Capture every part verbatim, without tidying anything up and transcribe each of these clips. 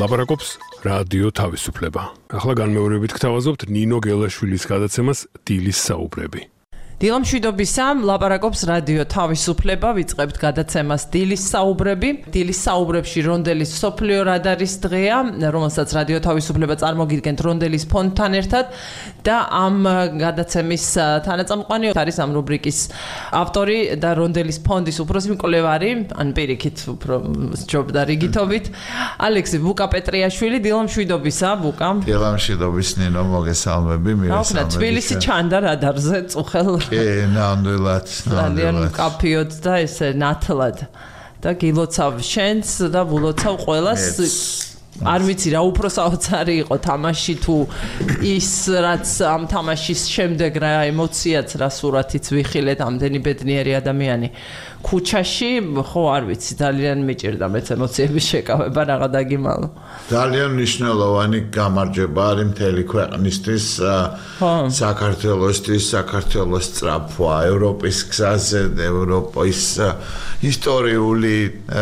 ლაპარაკობს რადიო თავისუფლება. ახლა განმეორებით გთავაზობთ ნინო გელაშვილის გადაცემას დილის საუბრები. დილამშვიდობისა, ლაპარაკობს რადიო თავისუფლება, ვიწყებთ გადაცემას დილის საუბრები. დილის საუბრებში რონდელის სოფლიო რადარის დღეა, რომელსაც რადიო თავისუფლება წარმოგიდგენთ რონდელის ფონდთან ერთად და ამ გადაცემის თანაწამყვანი არის ამ რუბრიკის ავტორი და რონდელის ფონდის უფროსი მკვლევარი, ან პირიქით უფრო სჯობდა რიგითობით, ალექსი ვუკა პეტრიაშვილი. დილამშვიდობისა, ვუკა. დილამშვიდობის ნინო, მოგესალმები, მივესალმები. თბილისი ჩანდა რადარზე, წუხელ კი, ნამდვილად, ძალიან მკაფიოდ და ესე ნათლად და გილოცავ შენს და ვულოცავ ყველას. არ ვიცი რა უფრო საოცარი იყო თამაში თუ ის რაც ამ თამაშის შემდეგ რა ემოციაც რა სურათიც ვიხილეთ ამდენი ბედნიერი ადამიანი ქუჩაში, ხო არ ვიცი, ძალიან მიჭირდა მეც ემოციების შეკავება რაღა დაგიმალო. ძალიან მნიშვნელოვანი გამარჯვება არის მთელი ქვეყნისთვის, საქართველოსთვის, საქართველოს სწრაფვა, ევროპის გზაზე, ევროპის ისტორიული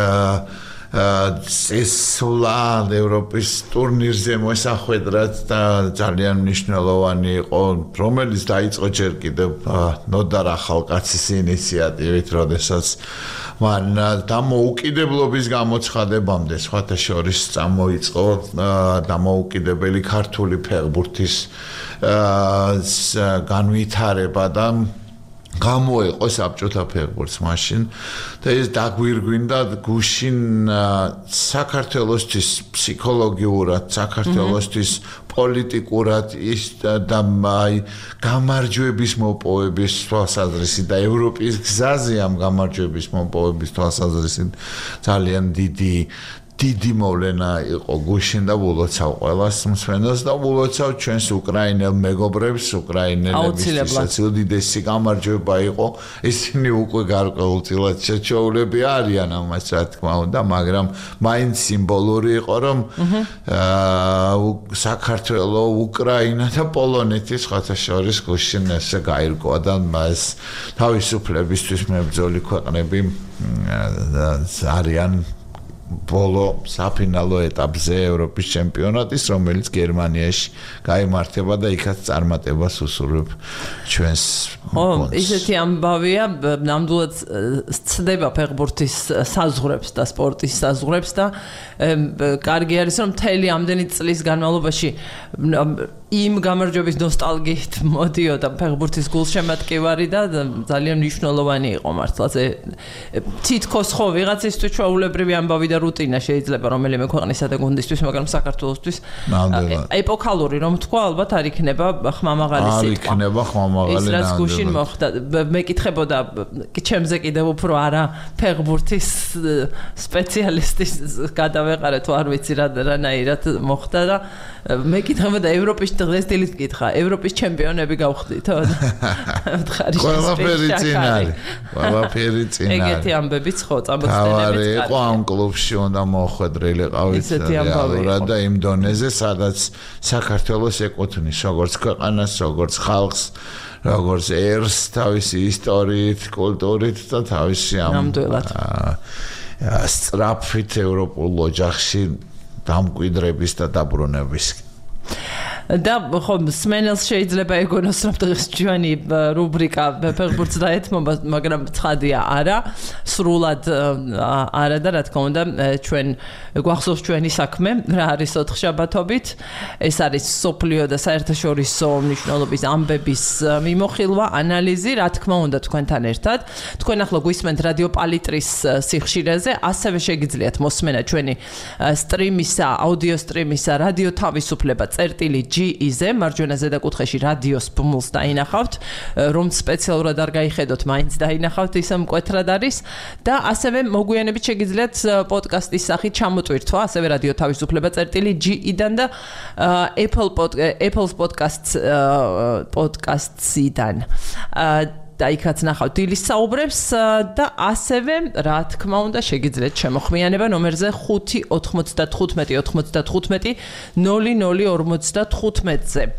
წესვლა ევროპის ტურნირზე მოსახვედრად და ძალიან მნიშვნელოვანი იყო, რომელიც დაიწყო ჯერ კიდევ ნოდარ ახალკაცის ინიციატივით, როდესაც მან დამოუკიდებლობის გამოცხადებამდე სხვათა შორის წამოიწყო დამოუკიდებელი ქართული ფეხბურთის განვითარება და გამოიყო საბჭოთა ფეხბურთს მაშინ და ეს დაგვირგვინდა გუშინ საქართველოსთვის ფსიქოლოგიურად, საქართველოსთვის პოლიტიკურად ის და აი გამარჯვების მოპოვების თვალსაზრისით და ევროპის გზაზე ამ გამარჯვების მოპოვების თვალსაზრისით ძალიან დიდი დიდი მოვლენა იყო გუშინ და ვულოცავ ყველას მსმენელს და ვულოცავ ჩვენს უკრაინელ მეგობრებს, უკრაინელებისთვის უდიდესი გამარჯვება იყო. ისინი უკვე გარკვეულწილად შეჩოულები არიან ამას, რა თქმა უნდა, მაგრამ მაინც სიმბოლური იყო, რომ საქართველო, უკრაინა და პოლონეთი სხვათა შორის გუშინ ესე გაირკვა და მას თავისუფლებისთვის მებრძოლი ქვეყნები არიან ბოლო საფინალო ეტაპზე ევროპის ჩემპიონატის, რომელიც გერმანიაში გაიმართება და იქაც წარმატებას უსურვებ ჩვენს გონს. ისეთი ამბავია, ნამდვილად სცდება ფეხბურთის საზღვრებს და სპორტის საზღვრებს და კარგი არის, რომ მთელი ამდენი წლის განმავლობაში იმ გამარჯვების ნოსტალგიით მოდიოდა ფეხბურთის გულშემატკივარი და ძალიან მნიშვნელოვანი იყო მართლაც. თითქოს ხო ვიღაცისთვის ჩვეულებრივი ამბავი და რუტინა შეიძლება რომელიმე ქვეყნისა და გუნდისთვის, მაგრამ საქართველოსთვის ეპოქალური რომ თქვა, ალბათ არ იქნება ხმამაღალი სიტყვა. არ იქნება ხმამაღალი. ის რაც გუშინ მოხდა, მეკითხებოდა ჩემზე კიდევ უფრო არა ფეხბურთის სპეციალისტის გადავეყარე თუ არ ვიცი რა რანაირად მოხდა და მეკითხებოდა ევროპის დღეს დილით კითხა, ევროპის ჩემპიონები გავხდითო? ყველაფერი წინ არის. ყველაფერი წინ არის. ეგეთი ამბებიც ხო, წამოწმენებიც არის. იყო ამ კლუბში უნდა მოხვედრილიყავით რეალურად და იმ დონეზე, სადაც საქართველოს ეკუთვნის როგორც ქვეყანას, როგორც ხალხს, როგორც ერს, თავისი ისტორიით, კულტურით და თავისი ამ სწრაფით ევროპულ ოჯახში დამკვიდრების და დაბრუნების. და ხო სმენელს შეიძლება ეგონოს რომ დღეს ჩვენი რუბრიკა ფეხბურთს დაეთმობა, მაგრამ ცხადია არა, სრულად არა და რა თქმა უნდა ჩვენ გვახსოვს ჩვენი საქმე რა არის ოთხშაბათობით. ეს არის სოფლიო და საერთაშორისო მნიშვნელობის ამბების მიმოხილვა, ანალიზი, რა თქმა უნდა თქვენთან ერთად. თქვენ ახლა გვისმენთ რადიო პალიტრის სიხშირეზე, ასევე შეგიძლიათ მოსმენა ჩვენი სტრიმისა, აუდიო სტრიმისა, რადიო თავისუფლება წერტილი ჯი-ზე, მარჯვენა ზედაკუთხეში რადიოს ბმულს დაინახავთ, რომც სპეციალურად არ გაიხედოთ, მაინც დაინახავთ, ისე მკვეთრად არის და ასევე მოგვიანებით შეგიძლიათ პოდკასტის სახით ჩამოტვირთვა, ასევე რადიო თავისუფლება წერტილი ჯი-დან და Apple Apple Podcasts podcast-იდან. და იქაც ნახავთ დილის საუბრებს და ასევე რა თქმა უნდა შეგიძლიათ შემოხმიანება ნომერზე ხუთი ოთხმოცდათხუთმეტი ოცდათხუთმეტი ნული ნული ორმოცდათხუთმეტზე.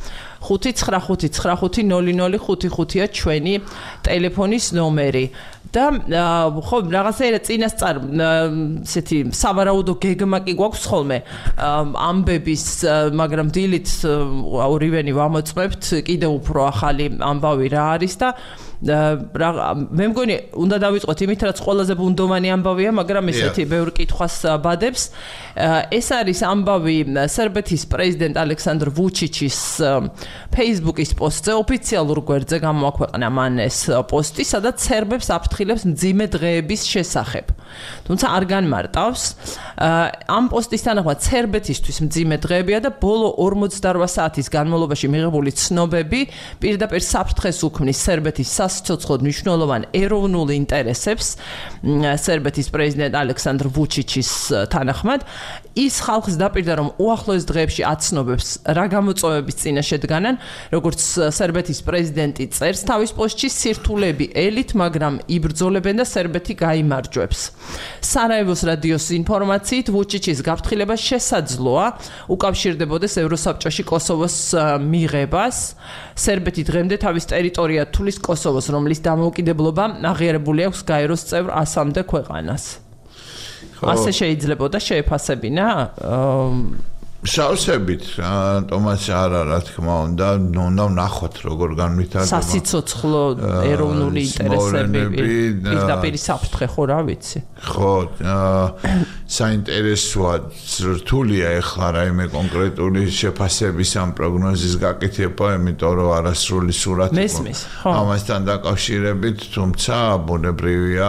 ხუთი ცხრა ხუთი ცხრა ხუთი ნოლი ნოლი ხუთი ხუთია ჩვენი ტელეფონის ნომერი. და ხო რაღაცა წინასწარ ესეთი სავარაუდო გეგმა კი გვაქვს ხოლმე ამბების მაგრამ დილით ორივენი ვამოწმებთ კიდევ უფრო ახალი ამბავი რა არის და მე მგონი უნდა დავიწყოთ იმით რაც ყველაზე ბუნდოვანი ამბავია მაგრამ ესეთი ბევრ კითხვას ბადებს ეს არის ამბავი სერბეთის პრეზიდენტ ალექსანდრ ვუჩიჩის Facebook-ის პოსტზე ოფიციალურ გვერდზე გამოაქვეყნა მან ეს პოსტი სადაც სერბებს აფრთხილებს მძიმე დღეების შესახებ თუმცა არ განმარტავს ამ პოსტის თანახმად სერბეთისთვის მძიმე დღეებია და ბოლო ორმოცდაორ საათის განმავლობაში მიღებული ცნობები პირდაპირ საფრთხეს უქმნის სერბეთის სასიცოცხლოდ მნიშვნელოვან ეროვნულ ინტერესებს სერბეთის პრეზიდენტ ალექსანდრ ვუჩიჩის თანახმად ის ხალხს დაპირდა რომ უახლოეს დღეებში აცნობებს რა გამოწვევების წინაშე დგანან როგორც სერბეთის პრეზიდენტი წერს თავის პოსტში სირთულეები ელით მაგრამ იბრძოლებენ და სერბეთი გაიმარჯვებს სარაევოს რადიოს ინფორმაციით ვუჩიჩის გაფრთხილება შესაძლოა უკავშირდებოდეს ევროსაბჭოში კოსოვოს მიღებას სერბეთი დღემდე თავის ტერიტორია თulis კოსოვოს რომლის დამოუკიდებლობა აღიარებული აქვს გაეროს წევრ ასამდე ქვეყანას ასე შეიძლებოდა შეეფასებინა შავსებით თომას არა რა თქმა უნდა უნდა ვნახოთ როგორ განვითარდება სასიცოცხლო ეროვნული ინტერესები პირდაპირ საფრთხე ხო რა ვიცი ხო საინტერესოა რთულია ეხლა რაიმე კონკრეტული შეფასების ამ პროგნოზის გაკეთება იმიტომ რომ არასრული სურათი მესმის ხო ამასთან დაკავშირებით თუმცა ბუნებრივია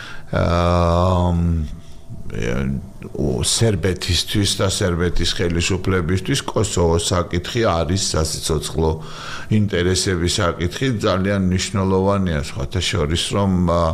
აა სერბეთისთვის და სერბეთის ხელისუფლებისთვის კოსოვოს საკითხი არის სასიცოცხლო ინტერესების საკითხი ძალიან მნიშვნელოვანია სხვათა შორის რომ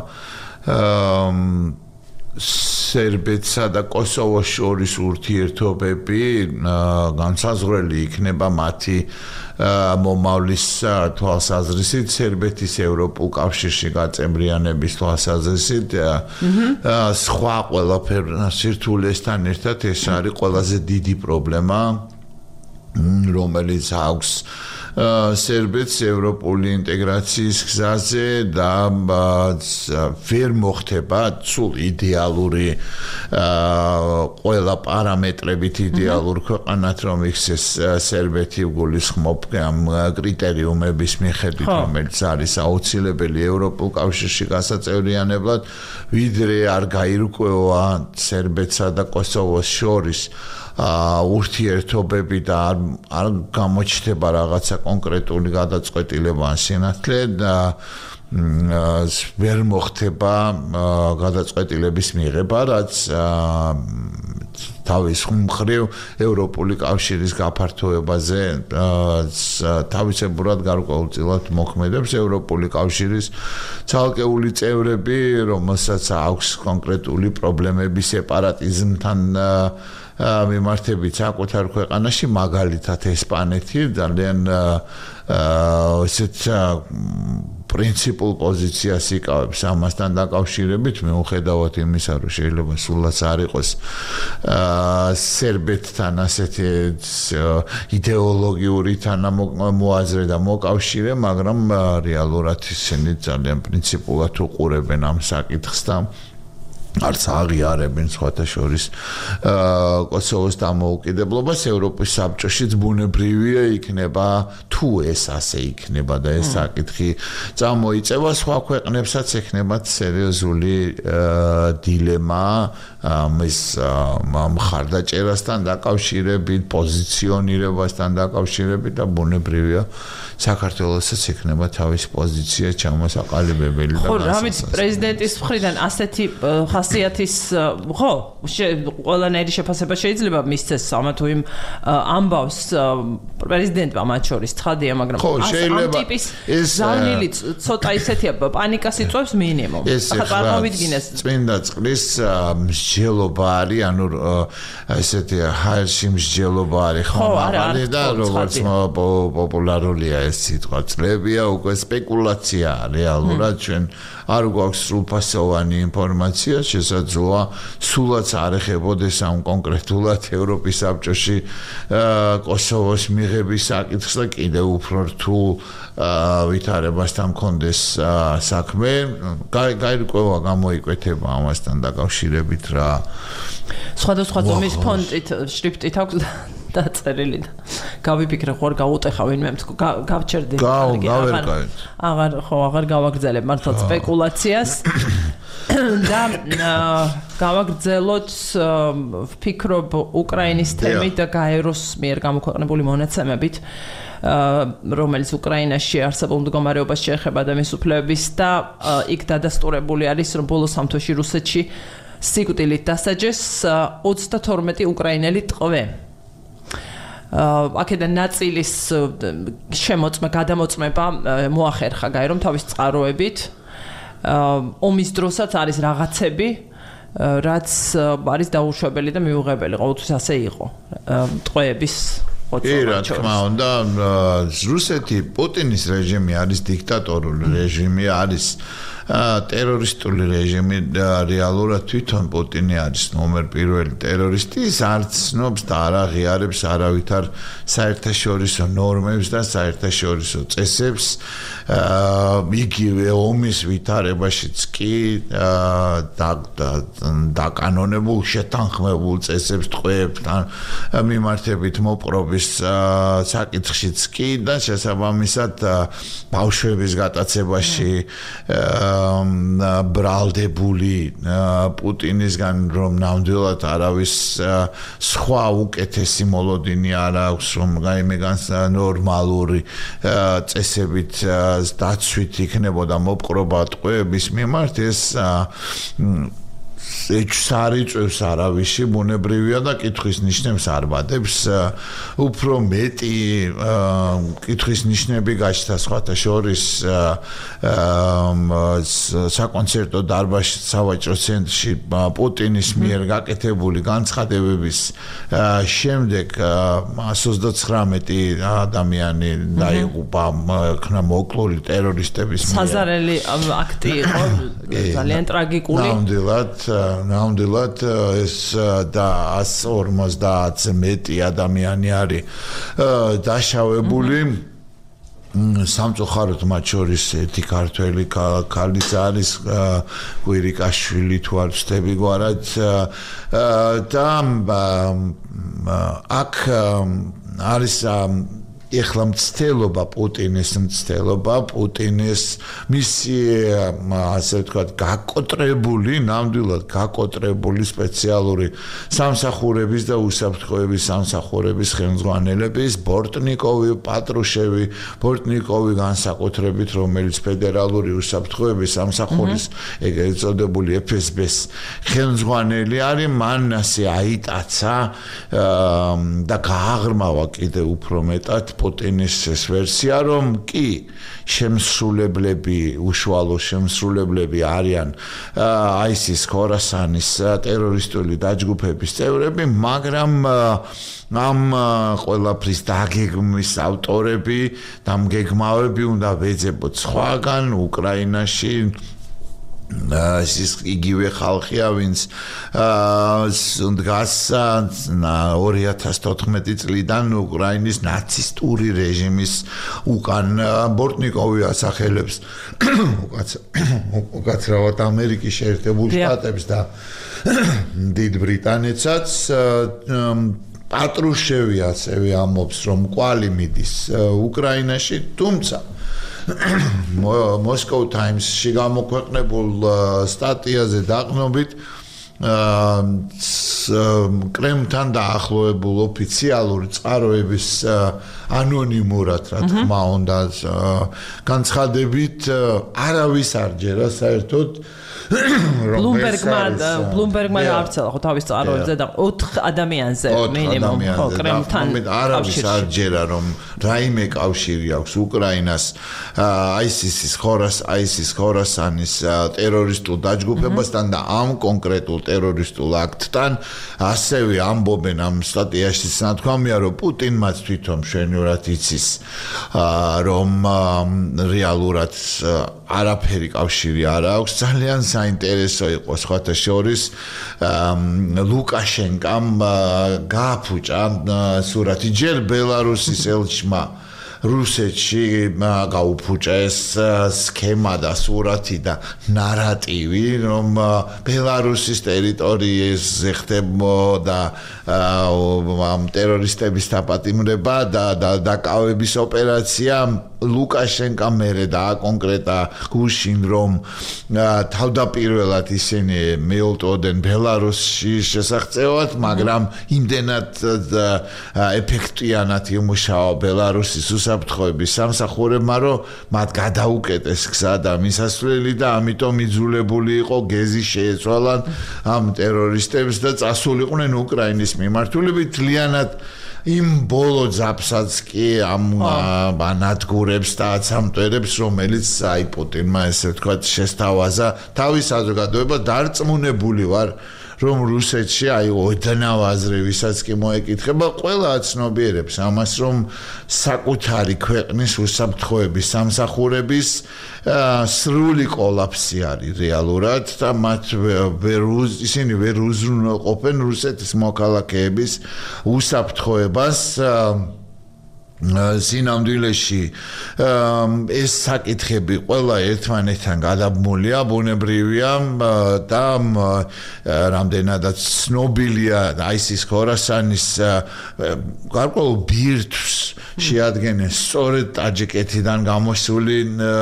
სერბეთსა და კოსოვოს შორის ურთიერთობები განსაზღვრელი იქნება მათი მომავლის თვალსაზრისით სერბეთის ევროპულ კავშირში გაწევრიანების თვალსაზრისით სხვა ყველაფერ სირთულესთან ერთად ეს არის ყველაზე დიდი პრობლემა რომელიც აქვს სერბეთს ევროპული ინტეგრაციის გზაზე და ვერ მოხდება სულ იდეალური ყველა პარამეტრებით იდეალურ ქვეყანად რომ იქცეს სერბეთი გულისხმობ ამ კრიტერიუმების მიხედვით რომელიც არის აუცილებელი ევროპულ კავშირში გასაწევრიანებლად ვიდრე არ გაირკვევა სერბეთსა და კოსოვოს შორის ურთიერთობები და არ გამოჩნდება რაღაცა კონკრეტული გადაწყვეტილება ან სინათლე და ვერ მოხდება გადაწყვეტილების მიღება რაც თავის მხრივ ევროპული კავშირის გაფართოებაზე თავისებურად გარკვეულწილად მოქმედებს ევროპული კავშირის ცალკეული წევრები რომელსაც აქვს კონკრეტული პრობლემები სეპარატიზმთან მიმართებით საკუთარ ქვეყანაში მაგალითად ესპანეთი ძალიან ესეთ პრინციპულ პოზიციას იკავებს ამასთან დაკავშირებით მიუხედავად იმისა რომ შეიძლება სულაც არ იყოს სერბეთთან ასეთი იდეოლოგიური თანამოაზრე და მოკავშირე მაგრამ რეალურად ისინი ძალიან პრინციპულად უყურებენ ამ საკითხს და არც აღიარებენ სხვათა შორის კოსოვოს დამოუკიდებლობას ევროპის საბჭოშიც ბუნებრივია იქნება თუ ეს ასე იქნება და ეს საკითხი წამოიწევა სხვა ქვეყნებსაც ექნებათ სერიოზული დილემა ამის მხარდაჭერასთან დაკავშირებით პოზიციონირებასთან დაკავშირებით და ბუნებრივია საქართველოსაც ექნება თავის პოზიცია ჩამოსაყალიბებელი და ხო რა ვიცი პრეზიდენტის მხრიდან ასეთი ხასიათის ხო ყველანაირი შეფასება შეიძლება მისცეს ამა თუ იმ ამბავს პრეზიდენტმა მათ შორის ცხადია მაგრამ ამ ტიპის ზავნილი ცოტა ისეთია პანიკას იწვევს მინიმუმ ახლა წარმოვიდგინეს წმინდა წყლის მსჯელობა არის ანუ ესეთი ჰაერში მსჯელობა არის ხო მაღალი და როგორც პოპულარულია ეს სიტყვა წლებია უკვე სპეკულაცია რეალურად ჩვენ არ გვაქვს სრულფასოვანი ინფორმაცია შესაძლოა სულაც არ ეხებოდეს ამ კონკრეტულად ევროპის საბჭოში კოსოვოს მიღების საკითხს და კიდევ უფრო რთულ ვითარებასთან მქონდეს საქმე. გაირკვევა გამოიკვეთება ამასთან დაკავშირებით რა. სხვადასხვა ზომის ფონტით, შრიფტით აქვს დაწერილი და გავიფიქრე ხო არ გავუტეხა ვინმე გავჩერდი. აღარ ხო აღარ გავაგრძელებ მართლა სპეკულაციას. და გავაგრძელოთ ვფიქრობ უკრაინის თემით და გაეროს მიერ გამოქვეყნებული მონაცემებით, რომელიც უკრაინაში არსებულ მდგომარეობას შეეხება და მის უფლებების და იქ დადასტურებული არის, რომ ბოლო სამ თვეში რუსეთში სიკვდილით დასაჯეს ოცდათორმეტი უკრაინელი ტყვე. აქედან ნაწილის შემოწმება, გადამოწმება მოახერხა გაერომ თავის წყაროებით. ომის დროსაც არის რაღაცები, რაც არის დაუშვებელი და მიუღებელი, ყოველთვის ასე იყო. ტყვეების კი, რა თქმა უნდა, რუსეთი პუტინის რეჟიმი არის დიქტატორული რეჟიმი, არის ტერორისტული რეჟიმი და რეალურად თვითონ პუტინი არის ნომერ პირველი ტერორისტი, ის არც ცნობს და არ აღიარებს არავითარ საერთაშორისო ნორმებს და საერთაშორისო წესებს. იგივე ომის ვითარებაშიც კი დაკანონებულ შეთანხმებულ წესებს ტყვეებთან მიმართებით მოპყრობის საკითხშიც კი და შესაბამისად ბავშვების გატაცებაში ბრალდებული პუტინისგან რომ ნამდვილად არავის სხვა უკეთესი მოლოდინი არ აქვს, რომ გაიმეგანს ნორმალური წესებით დაცვით იქნებოდა მოპყრობა ტყვეების მიმართ, ეს ეჭვს არ იწვევს არავისი, ბუნებრივია და კითხვის ნიშნებს არ ბადებს. უფრო მეტი კითხვის ნიშნები გაჩნდა სხვათა შორის საკონცერტო დარბაზში სავაჭრო ცენტრში პუტინის მიერ გაკეთებული განცხადებების შემდეგ εκατს ოცდათვრამეტი ადამიანი დაიღუპა, ხნა მოკლული ტერორისტების მიერ. საზარელი აქტი იყო, ძალიან ტრაგიკული. ნამდვილად ნამდვილად ეს და εκατს ორმოცდაათზე მეტი ადამიანი არის დაშავებული. სამწუხაროდ მათ შორის ერთი ქართველი ქალიც არის, კვირიკაშვილი თუ არ ვცდები გვარად და აქ არის ეხლა მცდელობა პუტინის მცდელობა პუტინის მისი ასე ვთქვათ გაკოტრებული ნამდვილად გაკოტრებული სპეციალური სამსახურების და უსაფრთხოების სამსახურების ხელმძღვანელების ბორტნიკოვი, პატრუშევი, ბორტნიკოვი განსაკუთრებით, რომელიც ფედერალური უსაფრთხოების სამსახურის ეგრეთ წოდებული ეფ ეს ბე-ს ხელმძღვანელი არის, მან ასე აიტაცა და გააღრმავა კიდევ უფრო მეტად პუტინის ეს ვერსია, რომ კი შემსრულებლები, უშუალო შემსრულებლები არიან აისის ხორასანის ტერორისტული დაჯგუფების წევრები, მაგრამ ამ ყველაფრის დაგეგმვის ავტორები და მგეგმავები უნდა ვეძებოთ სხვაგან უკრაინაში ის იგივე ხალხია, ვინც დგას ორი ათას თოთხმეტი წლიდან უკრაინის ნაცისტური რეჟიმის უკან. ბორტნიკოვი ასახელებს უკაცრავად ამერიკის შეერთებულ შტატებს და დიდ ბრიტანეთსაც. პატრუშევი ასევე ამბობს, რომ კვალი მიდის უკრაინაში, თუმცა Moscow Times-ში გამოქვეყნებულ სტატიაზე დაყნობით კრემლთან დაახლოებულ ოფიციალური წყაროების ანონიმურად, რა თქმა უნდა, განცხადებით არავის არ ჯერა საერთოდ Bloomberg-მა Bloomberg-მა გავრცელა ხო თავის წყაროებზე და ოთხ ადამიანზე მინიმუმ ხო კრემლთან არავის არ ჯერა რომ რაიმე კავშირი აქვს უკრაინას აისის ხორას აისის ხორასანის ტერორისტულ დაჯგუფებასთან და ამ კონკრეტულ ტერორისტულ აქტთან. ასევე ამბობენ ამ სტატიაში ნათქვამია, რომ პუტინმაც თვითონ მშვენივრად იცის, რომ რეალურად არაფერი კავშირი არ აქვს. ძალიან საინტერესო იყო სხვათა შორის ლუკაშენკამ გააფუჭა სურათი ჯერ ბელარუსის ელჩმა რუსეთში გაუფუჭა ეს სქემა და სურათი და ნარატივი რომ ბელარუსის ტერიტორიაზე ხდებოდა ამ ტერორისტების დაპატიმრება და დაკავების ოპერაცია ლუკაშენკა მერე დააკონკრეტა გუშინ რომ თავდაპირველად ისინი მეულტოდნენ ბელარუსში შესახწევად მაგრამ იმდენად ეფექტიანად იმუშავა ბელარუსის უსაფრთხოების სამსახურებმა რომ მათ გადაუკეტეს გზა და მისასვლელი და ამიტომ იძულებული იყო გეზი შეეცვალან ამ ტერორისტებს და წასულიყვნენ უკრაინის მიმართულებით თლიანად იმ ბოლო ძაფსაც კი ამ ანადგურებს და აცამტვერებს რომელიც აი პუტინმა ესე ვთქვათ შესთავაზა თავის საზოგადოება დარწმუნებული ვარ რომ რუსეთში აი ოდნავ აზრი ვისაც კი მოეკითხება ყველა აცნობიერებს ამას რომ საკუთარი ქვეყნის უსაფრთხოების სამსახურების სრული კოლაფსი არის რეალურად და მათ ვერ ისინი ვერ უზრუნველყოფენ რუსეთის მოქალაქეების უსაფრთხოებას სინამდვილეში ეს საკითხები ყველა ერთმანეთთან გადაბმულია ბუნებრივია და რამდენადაც ცნობილია აისის ხორასანის გარკვეულ ბირთვს შეადგენენ სწორედ ტაჯიკეთიდან გამოსული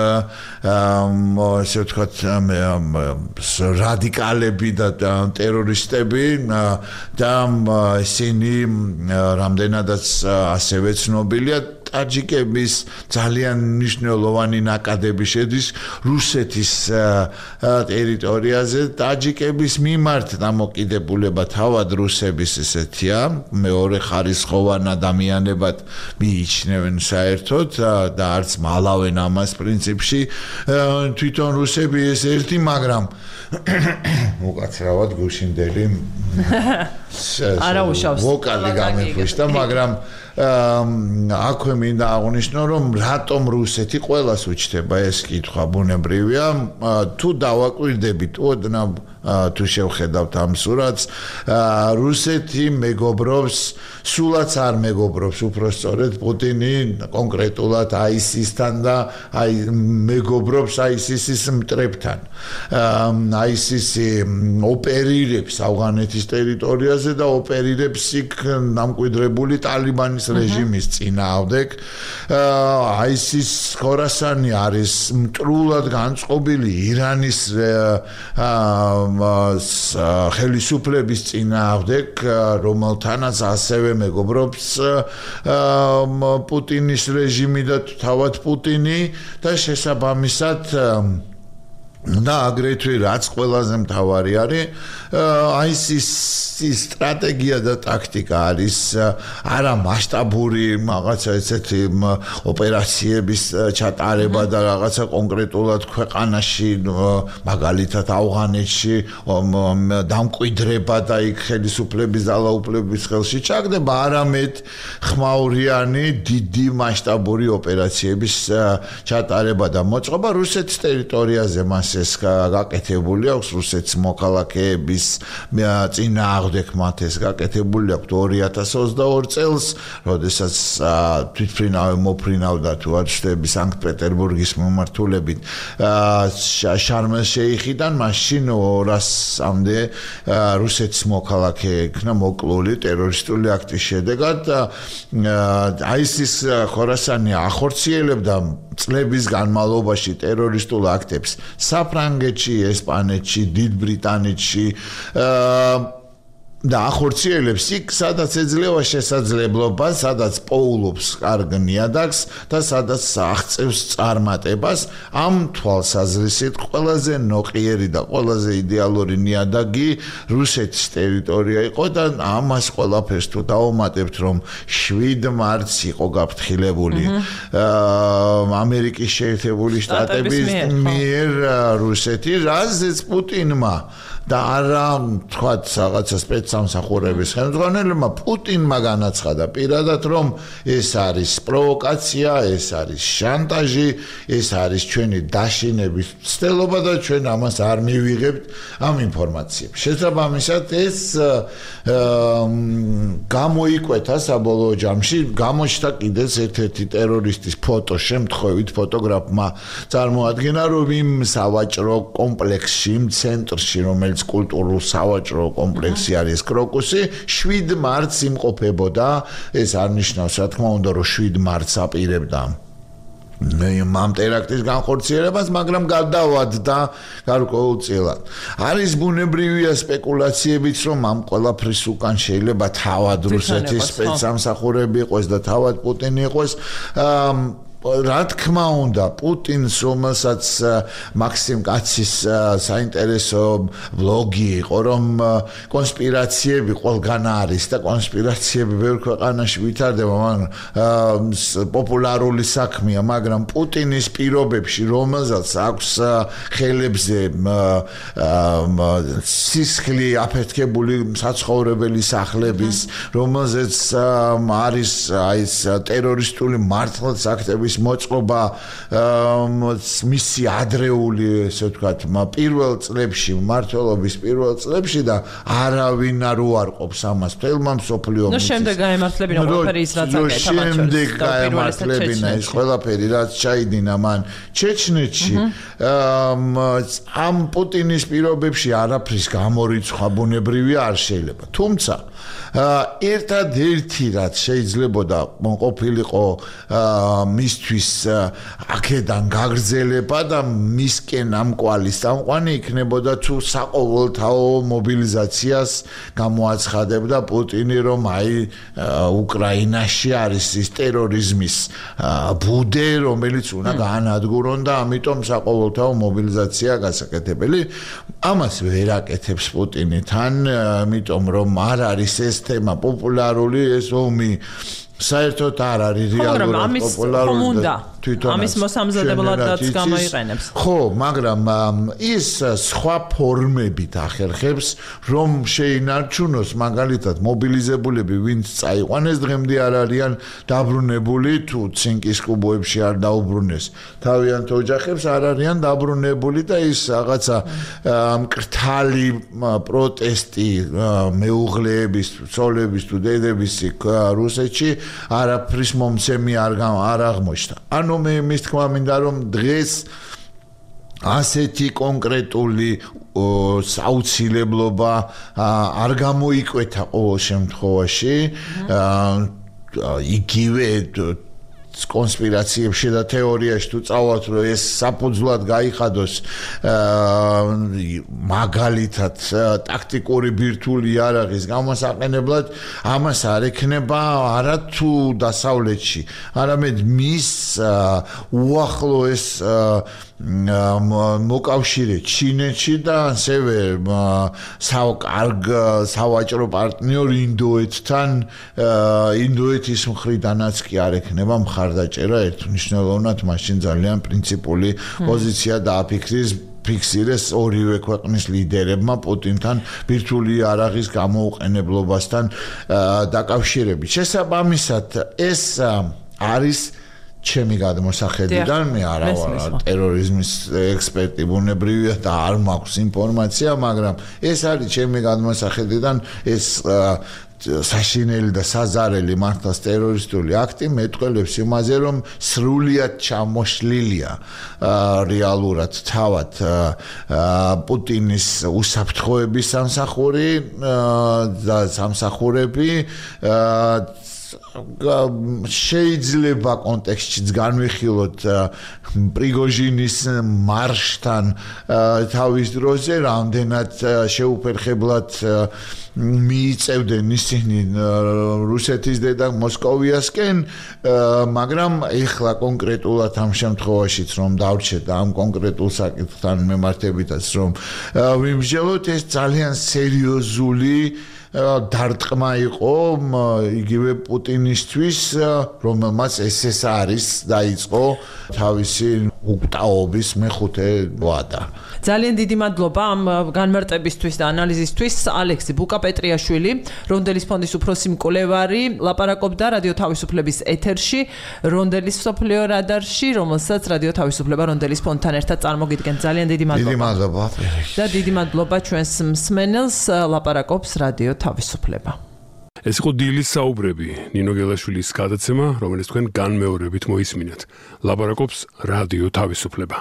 ასე ვთქვათ რადიკალები და ტერორისტები და ისინი რამდენადაც ასევე ცნობილია ტაჯიკების ძალიან მნიშვნელოვანი ნაკადები შედის რუსეთის ტერიტორიაზე ტაჯიკების მიმართ დამოკიდებულება თავად რუსების ესეთია მეორე ხარისხოვან ადამიანებად მიიჩნევენ საერთოდ და არც მალავენ ამას პრინციპში თვითონ რუსები ეს ერთი მაგრამ უკაცრავად გუშინდელი არა უშავს ვოკალი გამეფუშტა მაგრამ აქვე მინდა აღნიშნო რომ რატომ რუსეთი ყველას უჩნდება ეს კითხვა ბუნებრივია თუ დავაკვირდებით ოდნავ თუ შევხედავთ ამ სურათს რუსეთი მეგობრობს სულაც არ მეგობრობს უფრო სწორედ პუტინი კონკრეტულად აისისთან და აი მეგობრობს აისისის მტრებთან აისისი ოპერირებს ავღანეთის ტერიტორიაზე და ოპერირებს იქ დამკვიდრებული ტალიბანის რეჟიმის წინააღმდეგ აისის ხორასანი არის მტრულად განწყობილი ირანის ხელისუფლების წინააღმდეგ რომელთანაც ასევე მეგობრობს პუტინის რეჟიმი და თავად პუტინი და შესაბამისად და აგრეთვე რაც ყველაზე მთავარი არის აისის სტრატეგია და ტაქტიკა არის არა მასშტაბური რაღაცა ესეთი ოპერაციების ჩატარება და რაღაცა კონკრეტულად ქვეყანაში მაგალითად ავღანეთში დამკვიდრება და იქ ხელისუფლების ძალაუფლების ხელში ჩაგდება არამედ ხმაურიანი დიდი მასშტაბური ოპერაციების ჩატარება და მოწყობა რუსეთის ტერიტორიაზე მას ეს გაკეთებული აქვს რუსეთის მოქალაქეების წინააღმდეგ მათ ეს გაკეთებული აქვს ორი ათას ოცდაორი წელს, როდესაც თვითმფრინავი მოფრინავდა თუ არ ვშტები სანქტ-პეტერბურგის მიმართულებით შარმელ-შეიხიდან, მაშინ ორასამდე რუსეთის მოქალაქე იქნა მოკლული ტერორისტული აქტის შედეგად. აისის ხორასანი ახორციელებდა წლების განმავლობაში ტერორისტულ აქტებს საფრანგეთში, ესპანეთში, დიდ ბრიტანეთში და ახორციელებს იქ, სადაც ეძლევა შესაძლებლობა, სადაც პოულობს კარგ ნიადაგს და სადაც აღწევს წარმატებას. ამ თვალსაზრისით ყველაზე ნოყიერი და ყველაზე იდეალური ნიადაგი რუსეთის ტერიტორია იყო და ამას ყველაფერს თუ დავუმატებთ, რომ შვიდ მარტს იყო გაფრთხილებული ამერიკის შეერთებული შტატების მიერ რუსეთი, რაზეც პუტინმა და არა თქვათ რაღაცა სპეცსამსახურების ხელმძღვანელებმა პუტინმა განაცხადა პირადად რომ ეს არის პროვოკაცია, ეს არის შანტაჟი, ეს არის ჩვენი დაშინების ცდელობა და ჩვენ ამას არ მივიღებთ ამ ინფორმაციებს. შესაბამისად ეს გამოიკვეთა საბოლოო ჯამში, გამოჩნდა კიდეც ერთ-ერთი ტერორისტის ფოტო შემთხვევით ფოტოგრაფმა წარმოადგენა რომ იმ სავაჭრო კომპლექსში, იმ ცენტრში, რომელიც კულტურულ სავაჭრო კომპლექსი არის კროკუსი, შვიდ მარტს იმყოფებოდა, ეს არ ნიშნავს რა თქმა უნდა რომ შვიდ მარტს აპირებდა ამ ტერაქტის განხორციელებას, მაგრამ გადავადდა გარკვეულწილად. არის ბუნებრივია სპეკულაციებიც, რომ ამ ყველაფრის უკან შეიძლება თავად რუსეთის სპეცსამსახურები იყოს და თავად პუტინი იყოს. რა თქმა უნდა, პუტინს, რომელსაც მაქსიმ კაცის საინტერესო ბლოგი იყო, რომ კონსპირაციები ყველგან არის და კონსპირაციები ბევრ ქვეყანაში ვითარდება, მაგრამ პოპულარული საქმეა, მაგრამ პუტინის პირობებში, რომელსაც აქვს ხელებზე სისხლი აფეთქებული საცხოვრებელი სახლების, რომელზეც არის აი ეს ტერორისტული მართლაც აქტების მოწყობა მისი ადრეული, ესე ვთქვათ, პირველ წლებში, მმართველობის პირველ წლებში და არავინ არ უარყოფს ამას თელმა მსოფლიო ომში. ნუ შემდეგ გაემართლებინა ყველაფერი ის რაც აკეთა მათ შორის. შემდეგ გაემართლებინა ის ყველაფერი რაც ჩაიდინა მან ჩეჩნეთში. ამ პუტინის პირობებში არაფრის გამორიცხვა ბუნებრივია არ შეიძლება. თუმცა ერთადერთი რაც შეიძლებოდა ყოფილიყო მისთვის აქედან გაგრძელება და მისკენ ამ კვალის წამყვანი იქნებოდა თუ საყოველთაო მობილიზაციას გამოაცხადებდა პუტინი, რომ აი უკრაინაში არის ის ტერორიზმის ბუდე, რომელიც უნდა გაანადგურონ და ამიტომ საყოველთაო მობილიზაცია გასაკეთებელი. ამას ვერ აკეთებს პუტინი თან, ამიტომ რომ არ არის ეს თემა პოპულარული, ეს ომი საერთოდ არ არის რეალურად პოპულარული და თვითონ ამის მოსამზადებელადაც გამოიყენებს. ხო, მაგრამ ის სხვა ფორმებით ახერხებს, რომ შეინარჩუნოს მაგალითად მობილიზებულები, ვინც წაიყვანეს, დღემდე არ არიან დაბრუნებული, თუ ცინკის კუბოებში არ დაუბრუნეს თავიანთ ოჯახებს, არ არიან დაბრუნებული და ის რაღაცა მკრთალი პროტესტი მეუღლეების, ცოლების თუ დედების რუსეთში არაფრის მომცემი არ არ აღმოჩნდა. ანუ მე მის თქმა მინდა რომ დღეს ასეთი კონკრეტული საუცილებლობა არ გამოიკვეთა ყოველ შემთხვევაში. იგივე კონსპირაციებში და თეორიაში თუ წავალთ, რომ ეს საფუძვლად გაიხადოს მაგალითად ტაქტიკური ბირთვული იარაღის გამოსაყენებლად, ამას არ ექნება არა თუ დასავლეთში, არამედ მის უახლოეს მოკავშირე ჩინეთში და ასევე საკარგ სავაჭრო პარტნიორ ინდოეთთან, ინდოეთის მხრიდანაც კი არ ექნება მხარდაჭერა, ერთმნიშვნელოვნად მაშინ ძალიან პრინციპული პოზიცია დააფიქსირეს ფიქსირეს ორივე ქვეყნის ლიდერებმა პუტინთან ბირთვული იარაღის გამოუყენებლობასთან დაკავშირებით. შესაბამისად, ეს არის ჩემი გადმოსახედიდან, მე არა ვარ ტერორიზმის ექსპერტი ბუნებრივია და არ მაქვს ინფორმაცია, მაგრამ ეს არის ჩემი გადმოსახედიდან, ეს საშინელი და საზარელი მართლაც ტერორისტული აქტი მეტყველებს იმაზე, რომ სრულიად ჩამოშლილია რეალურად თავად პუტინის უსაფრთხოების სამსახური და სამსახურები შეიძლება კონტექსტშიც განვიხილოთ პრიგოჟინის მარშთან თავის დროზე, რამდენად შეუფერხებლად მიიწევდნენ ისინი რუსეთის დედა მოსკოვიასკენ, მაგრამ ეხლა კონკრეტულად ამ შემთხვევაშიც რომ დავრჩეთ ამ კონკრეტულ საკითხთან მიმართებითაც რომ ვიმსჯელოთ, ეს ძალიან სერიოზული დარტყმა იყო იგივე პუტინისთვის, რომელმაც ეს ეს არის დაიწყო თავისი უკტაობის მეხუთე ვადა. ძალიან დიდი მადლობა ამ განმარტებისთვის და ანალიზისთვის. ალექსი ბუკაპეტრიაშვილი, რონდელის ფონდის უფროსი მკვლევარი, ლაპარაკობდა რადიო თავისუფლების ეთერში, რონდელის მსოფლიო რადარში, რომელსაც რადიო თავისუფლება რონდელის ფონდთან ერთად წარმოგიდგენთ. ძალიან დიდი მადლობა. დიდი მადლობა. და დიდი მადლობა ჩვენს მსმენელს, ლაპარაკობს რადიო თავისუფლება. ეს იყო დილის საუბრები, ნინო გელაშვილის გადაცემა, რომელიც თქვენ განმეორებით მოისმინეთ. ლაპარაკობს რადიო თავისუფლება.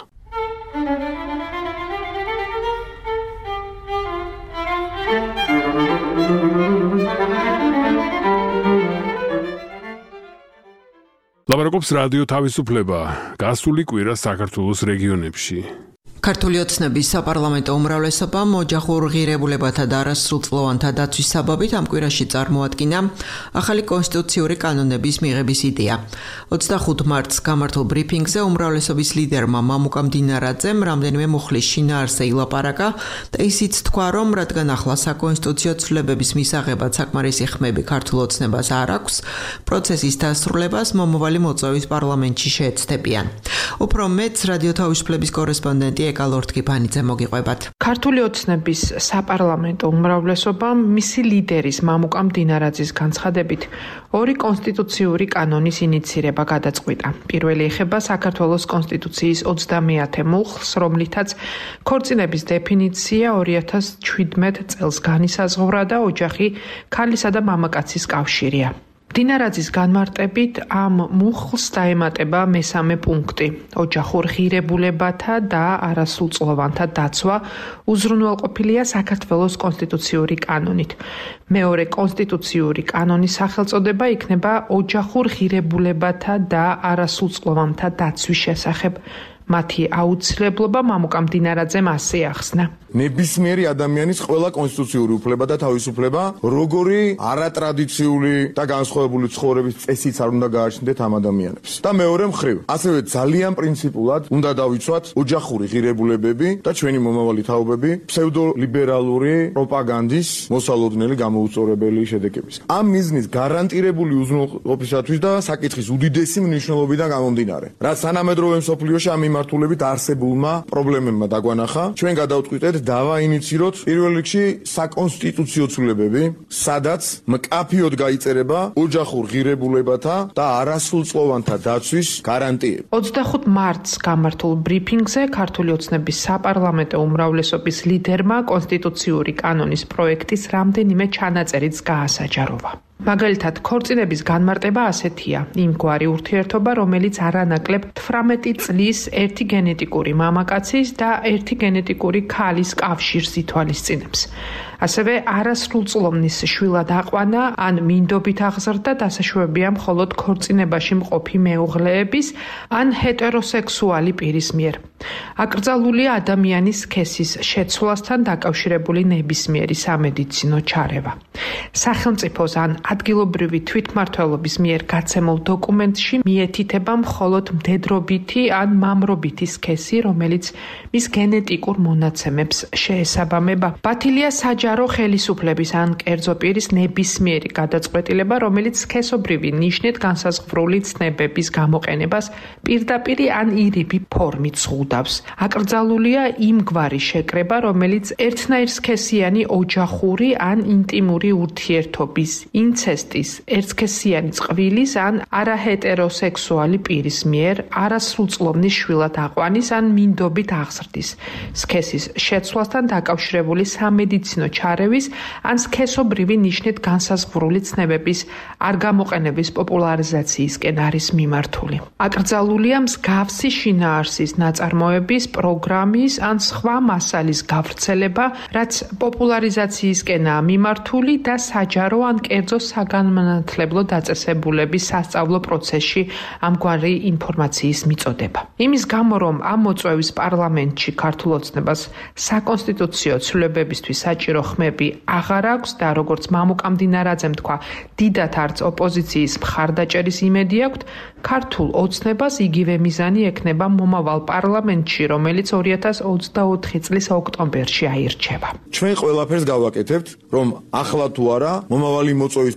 ლაპარაკობს რადიო თავისუფლება. გასული კვირა საქართველოს რეგიონებში. ქართული ოცნების საპარლამენტო უმრავლესობამ ოჯახურ ღირებულებათა და არასრულწლოვანთა დაცვის საბაბით ამ კვირაში წარმოადგინა ახალი კონსტიტუციური კანონების მიღების იდეა. ოცდახუთ მარტს გამართულ ბრიფინგზე უმრავლესობის ლიდერმა მამუკა მდინარაძემ რამდენიმე მუხლის შინაარსზე ილაპარაკა და ისიც თქვა, რომ რადგან ახლა საკონსტიტუციო ცვლილებების მისაღებად საკმარისი ხმები ქართულ ოცნებას არ აქვს, პროცესის დასრულებას მომავალი მოწვევის პარლამენტში შეეცდებიან. უფრო მეც რადიო თავისუფლების კორესპონდენტი ეკალორთკიფანიძე მოგიყვებათ. ქართული ოცნების საპარლამენტო უმრავლესობამ მისი ლიდერის მამუკა მდინარაძის განცხადებით ორი კონსტიტუციური კანონის ინიცირება გადაწყვიტა. პირველი ეხება საქართველოს კონსტიტუციის ოცდამეათე მუხლს, რომლითაც ქორწინების დეფინიცია ორი ათას შვიდმეტ წელს განისაზღვრა და ოჯახი ქალისა და მამაკაცის კავშირია. მდინარაძის განმარტებით ამ მუხლს დაემატება მესამე პუნქტი. ოჯახურ ღირებულებათა და არასრულწლოვანთა დაცვა უზრუნველყოფილია საქართველოს კონსტიტუციური კანონით. მეორე კონსტიტუციური კანონის სახელწოდება იქნება ოჯახურ ღირებულებათა და არასრულწლოვანთა დაცვის შესახებ. მათი აუცილებლობა მამუკა მდინარაძემ ასე ახსნა. ნებისმიერი ადამიანის ყველა კონსტიტუციური უფლება და თავისუფლება, როგორი არატრადიციული და განსხვავებული ცხოვრების წესიც არ უნდა გააჩნდეთ ამ ადამიანებს. და მეორე მხრივ, ასევე ძალიან პრინციპულად უნდა დავიცვათ ოჯახური ღირებულებები და ჩვენი მომავალი თაობები ფსევდოლიბერალური პროპაგანდის მოსალოდნელი გამოუწორებელი შედეგების. ამ მიზნის გარანტირებული უზრუნველყოფისათვის და საკითხის უდიდესი მნიშვნელობიდან გამომდინარე, რაც თანამედროვე მსოფლიოში ამ მიმართულებით არსებულმა პრობლემებმა დაგვანახა, ჩვენ გადავწყვიტეთ დავაინიციროთ პირველ რიგში საკონსტიტუციო ცვლილებები, სადაც მკაფიოდ გაიწერება ოჯახურ ღირებულებათა და არასრულწლოვანთა დაცვის გარანტიები. ოცდახუთ მარტს გამართულ ბრიფინგზე ქართული ოცნების საპარლამენტო უმრავლესობის ლიდერმა კონსტიტუციური კანონის პროექტის რამდენიმე ჩანაწერიც გაასაჯაროვა. მაგალითად, ქორწინების განმარტება ასეთია: იმგვარი ურთიერთობა, რომელიც არანაკლებ თვრამეტი წლის ერთი გენეტიკური მამაკაცის და ერთი გენეტიკური ქალის კავშირს ითვალისწინებს. ასევე არასრულწლოვნის შვილად აყვანა ან მინდობით აღზრდა დასაშვებია მხოლოდ ქორწინებაში მყოფი მეუღლეების ან ჰეტეროსექსუალი პირის მიერ. აკრძალულია ადამიანის სქესის შეცვლასთან დაკავშირებული ნებისმიერი სამედიცინო ჩარევა. სახელმწიფოს ან ადგილობრივი თვითმმართველობის მიერ გაცემულ დოკუმენტში მიეთითება მხოლოდ მდედრობითი ან მამრობითი სქესი, რომელიც მის გენეტიკურ მონაცემებს შეესაბამება. ბათილია საჯარო ხელისუფლების ან კერძო პირის ნებისმიერი გადაწყვეტილება, რომელიც სქესობრივი ნიშნით განსაზღვრული ცნებების გამოყენებას პირდაპირ ან ირიბი ფორმით ზღუდავს. აკრძალულია იმგვარი შეკრება, რომელიც ერთნაირ სქესიანი ოჯახური ან ინტიმური ურთიერთობის, ინცესტის, ერთსქესიანი წყვილის ან არაჰეტეროსექსუალი პირის მიერ არასრულწლოვნის შვილად აყვანის ან მინდობით აღზრდის, სქესის შეცვლასთან დაკავშირებული სამედიცინო ჩარევის ან სქესობრივი ნიშნით განსაზღვრული ცნებების არ გამოყენების პოპულარიზაციისკენ არის მიმართული. აკრძალულია მსგავსი შინაარსის ნაწარმოების, პროგრამის ან სხვა მასალის გავრცელება, რაც პოპულარიზაციისკენაა მიმართული და საჯარო ან კერძო საგანმანათლებლო დაწესებულების სასწავლო პროცესში ამგვარი ინფორმაციის მიწოდება. იმის გამო, რომ ამ მოწვევის პარლამენტში ქართულ ოცნებას საკონსტიტუციო ცვლილებებისთვის საჭირო ხმები აღარ აქვს და როგორც მამუკა მდინარაძემ თქვა, დიდათ არც ოპოზიციის მხარდაჭერის იმედი აქვთ, ქართულ ოცნებას იგივე მიზანი ექნება მომავალ პარლამენტში, რომელიც ორი ათას ოცდაოთხი წლის ოქტომბერში აირჩევა. ჩვენ ყველაფერს გავაკეთებთ, რომ ახლა თუ არა, მომავალი მოწვევის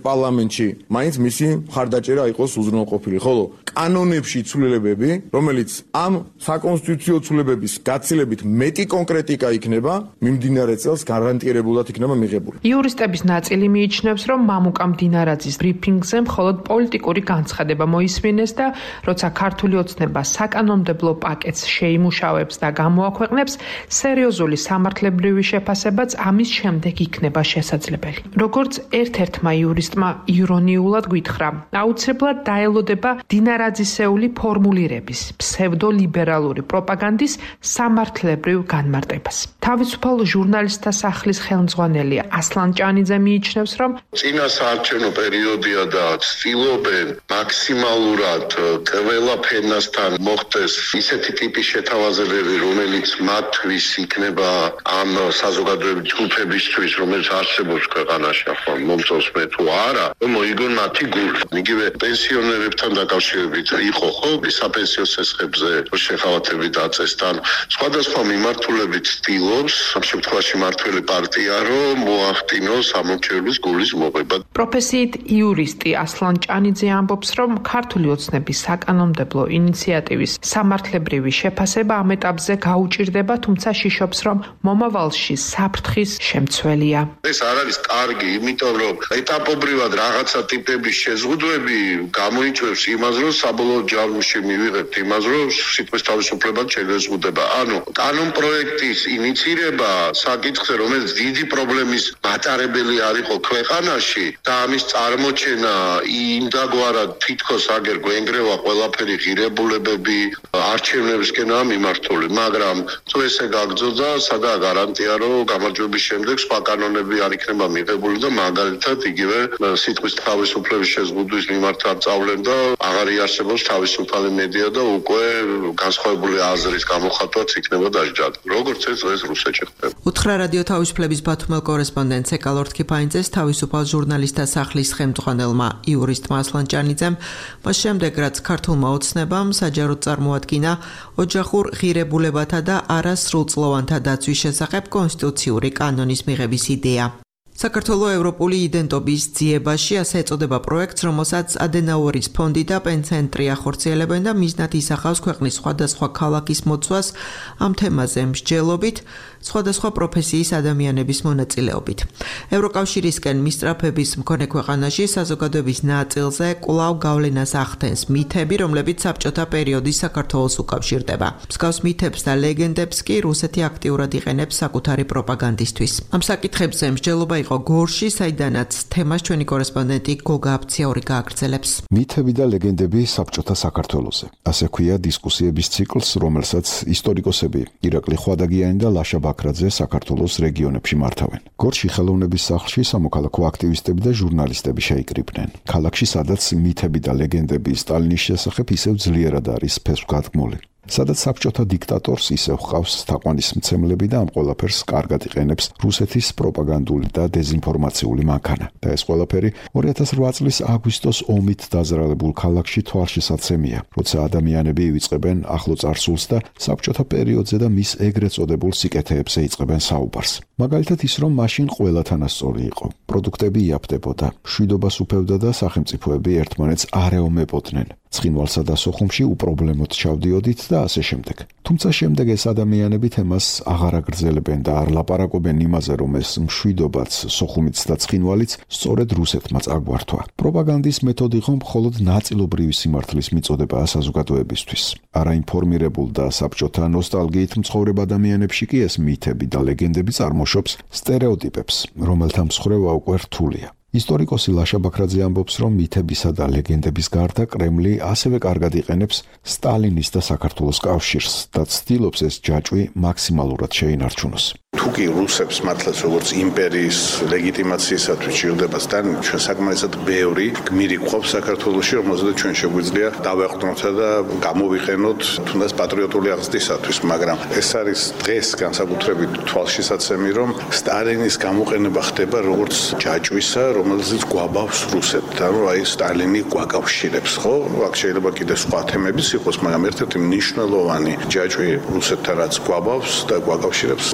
პარლამენტში მაინც მისი მხარდაჭერა იყოს უზრუნველყოფილი, ხოლო კანონებში ცვლილებები, რომელიც ამ საკონსტიტუციო ცვლილებების გაცილებით მეტი კონკრეტიკა იქნება, მიმდინარე წელს გარანტირებულად იქნება მიღებული. იურისტების ნაწილი მიიჩნევს, რომ მამუკა მდინარაძის ბრიფინგზე მხოლოდ პოლიტიკური განცხადება მოისმინეს და როცა ქართული ოცნება საკანონმდებლო პაკეტს შეიმუშავებს და გამოაქვეყნებს, სერიოზული სამართლებრივი შეფასებაც ამის შემდეგ იქნება შესაძლებელი. როგორც ერთ-ერთმა იურისტმა ირონიულად გითხრა, აუცილებლად დაელოდება დინარაძისეული ფორმულირების, ფსევდოლიბერალური პროპაგანდის სამართლებრივ განმარტებას. თავისუფალ ჟურნალისტთა სახლის ხელმძღვანელი ასლან ჭანიძე მიიჩნევს, რომ წინა საარჩევნო პერიოდია და ცდილობენ მაქსიმალურად ყველა ფენასთან მოხდეს ისეთი ტიპის შეთავაზებები, რომელიც მათთვის იქნება ამ საზოგადოებრივი ჯგუფებისთვის, რომელიც არსებობს ქვეყანაში, ახლა მომწონს მე თუ არა, მოიგონ მათი გული. იგივე პენსიონერებთან დაკავშირებით იყო ხო საპენსიო სესხებზე შეხავათები დაწესთან, სხვადასხვა მიმართულებით ცდილობს ამ შემთხვევაში მართველი პარტია რომ მოახდინოს ამორჩეულის გულის მოღება. პროფესიით იურისტი ასლან ჭანიძე ამბობს, რომ ქართული ოცნების საკანონმდებლო ინიციატივის სამართლებრივი შეფასება ამ ეტაპზე გაუჭირდება, თუმცა შიშობს, რომ მომავალში საფრთხის შემცველია. ეს არ არის კარგი, იმიტომ რომ ეტაპობრივად რაღაცა ტიპების შეზღუდვები გამოიწვევს იმას, რომ საბოლოო ჯამში მივიღებთ იმას, რომ სიტყვის თავისუფლება შეგეზღუდება. ანუ კანონ პროექტის ინიცირება საკითხზე, რომელიც დიდი პრობლემის მატარებელი არ იყო ქვეყანაში და ამის წარმოჩენა იმდაგვარად თითქოს აგერ გვენგრევა ყველაფერი ღირებულებები არჩევნებისკენაა მიმართული, მაგრამ თუ ესე გაგრძელდა, სადაა გარანტია, რომ გამარჯვების შემდეგ სხვა კანონები არ იქნება მიღებული და მაგალითად იგივე სიტყვის თავისუფლების შეზღუდვის მიმართ არ წავლენ და აღარ იარსებობს თავისუფალი მედია და უკვე განსხვავებული აზრის გამოხატვაც იქნება დასჯადი. როგორც ეს დღეს რუსეთში ხდება. უთხრა რადიო თავისუფლების ბათუმელ კორესპონდენტს ეკალორ თქიფაინძეს თავისუფალ ჟურნალისტთა სახლის ხელმძღვანელმა იურისტმა ასლან ჭანიძემ, მას შემდეგ რაც ქართულმა ოცნებამ საჯაროდ წარმოადგინა ოჯახურ ღირებულებათა და არასრულწლოვანთა დაცვის შესახებ კონსტიტუციური კანონის მიღების იდეა. საქართველოს ევროპული იდენტობის ძიებაში ასე ეწოდება პროექტს, რომელსაც ადენაუერის ფონდი და პენცენტრი ახორციელებენ და მიზნად ისახავს ქვეყნის სხვადასხვა ქალაქის მოცვას ამ თემაზე მსჯელობით, სხვადასხვა პროფესიის ადამიანების მონაწილეობით. ევროკავშირისკენ მისწრაფების მქონე ქვეყანაში საზოგადოების ნაწილზე კვლავ გავლენას ახდენს მითები, რომლებიც საბჭოთა პერიოდის საქართველოს უკავშირდება. მსგავს მითებს და ლეგენდებს კი რუსეთი აქტიურად იყენებს საკუთარი პროპაგანდისთვის. ამ საკითხებზე მსჯელობა იყო გორში, საიდანაც თემას ჩვენი კორესპონდენტი გოგა აფციაური გააგრძელებს. მითები და ლეგენდები საბჭოთა საქართველოზე. ასე ქვია დისკუსიების ციკლს, რომელსაც ისტორიკოსები ირაკლი ხვადაგიანი და ლაშა ბაქრაძე საქართველოს რეგიონებში მართავენ. გორში ხელოვნების სახლში სამოქალაქო აქტივისტები და ჟურნალისტები შეიკრიბნენ. ქალაქში, სადაც მითები და ლეგენდები სტალინის შესახებ ისევ ძლიერად არის ფესვგადგმული. სადაც საბჭოთა დიქტატორს ისევ ჰყავს თაყვანისმცემლები და ამ ყველაფერს კარგად იყენებს რუსეთის პროპაგანდული და დეზინფორმაციული მანქანა. და ეს ყველაფერი ორი ათას რვა წლის აგვისტოს ომით დაზრალებულ ქალაქში თვალშესაცემია, როცა ადამიანები ივიწყებენ ახლო წარსულს და საბჭოთა პერიოდზე და მის ეგრეთ წოდებულ სიკეთეებზე იწყებენ საუბარს. მაგალითად ის, რომ მაშინ ყველა თანასწორი იყო. პროდუქტები იაფდებოდა, მშვიდობას უფევდა და სახელმწიფოები ერთმანეთს არ ეომებოდნენ. ცხინვალსა და სოხუმში უპრობლემოდ ჩავდიოდით და ასე შემდეგ. თუმცა შემდეგ ეს ადამიანები თემას აღარ აგრძელებენ და არ ლაპარაკობენ იმაზე, რომ ეს მშვიდობაც, სოხუმიც და ცხინვალიც სწორედ რუსეთმა წაგვართვა. პროპაგანდის მეთოდი ხომ მხოლოდ ნაწილობრივი სიმართლის მიწოდებაა საზოგადოებისთვის. არაინფორმირებულ და საბჭოთა ნოსტალგიით მცხოვრებ ადამიანებში კი ეს მითები და ლეგენდები წარმოშობს სტერეოტიპებს, რომელთა მსხვერპლობა უკვე რთულია. ისტორიკოსი ლაშა ბაქრაძე ამბობს, რომ მითებისა და ლეგენდების გარდა კრემლი ასევე კარგად იყენებს სტალინის და საქართველოს კავშირს და ცდილობს ეს ჯაჭვი მაქსიმალურად შეინარჩუნოს. თუკი რუსებს მართლაც როგორც იმპერიის ლეგიტიმაციისათვის ჭირდება სტალინი, ჩვენ საკმარისად ბევრი გმირი გვყავს საქართველოში, რომელზეც ჩვენ შეგვიძლია დავაყრდნოთ და გამოვიყენოთ თუნდაც პატრიოტული აღზრდისათვის, მაგრამ ეს არის დღეს განსაკუთრებით თვალშესაცემი, რომ სტალინის გამოყენება ხდება როგორც ჯაჭვისა, რომელზეც გვაბავს რუსეთთან, რომ აი სტალინი გვაკავშირებს, ხო? აქ შეიძლება კიდე სხვა თემებიც იყოს, მაგრამ ერთ-ერთი მნიშვნელოვანი ჯაჭვი რუსეთთან რაც გვაბავს და გვაკავშირებს რუსული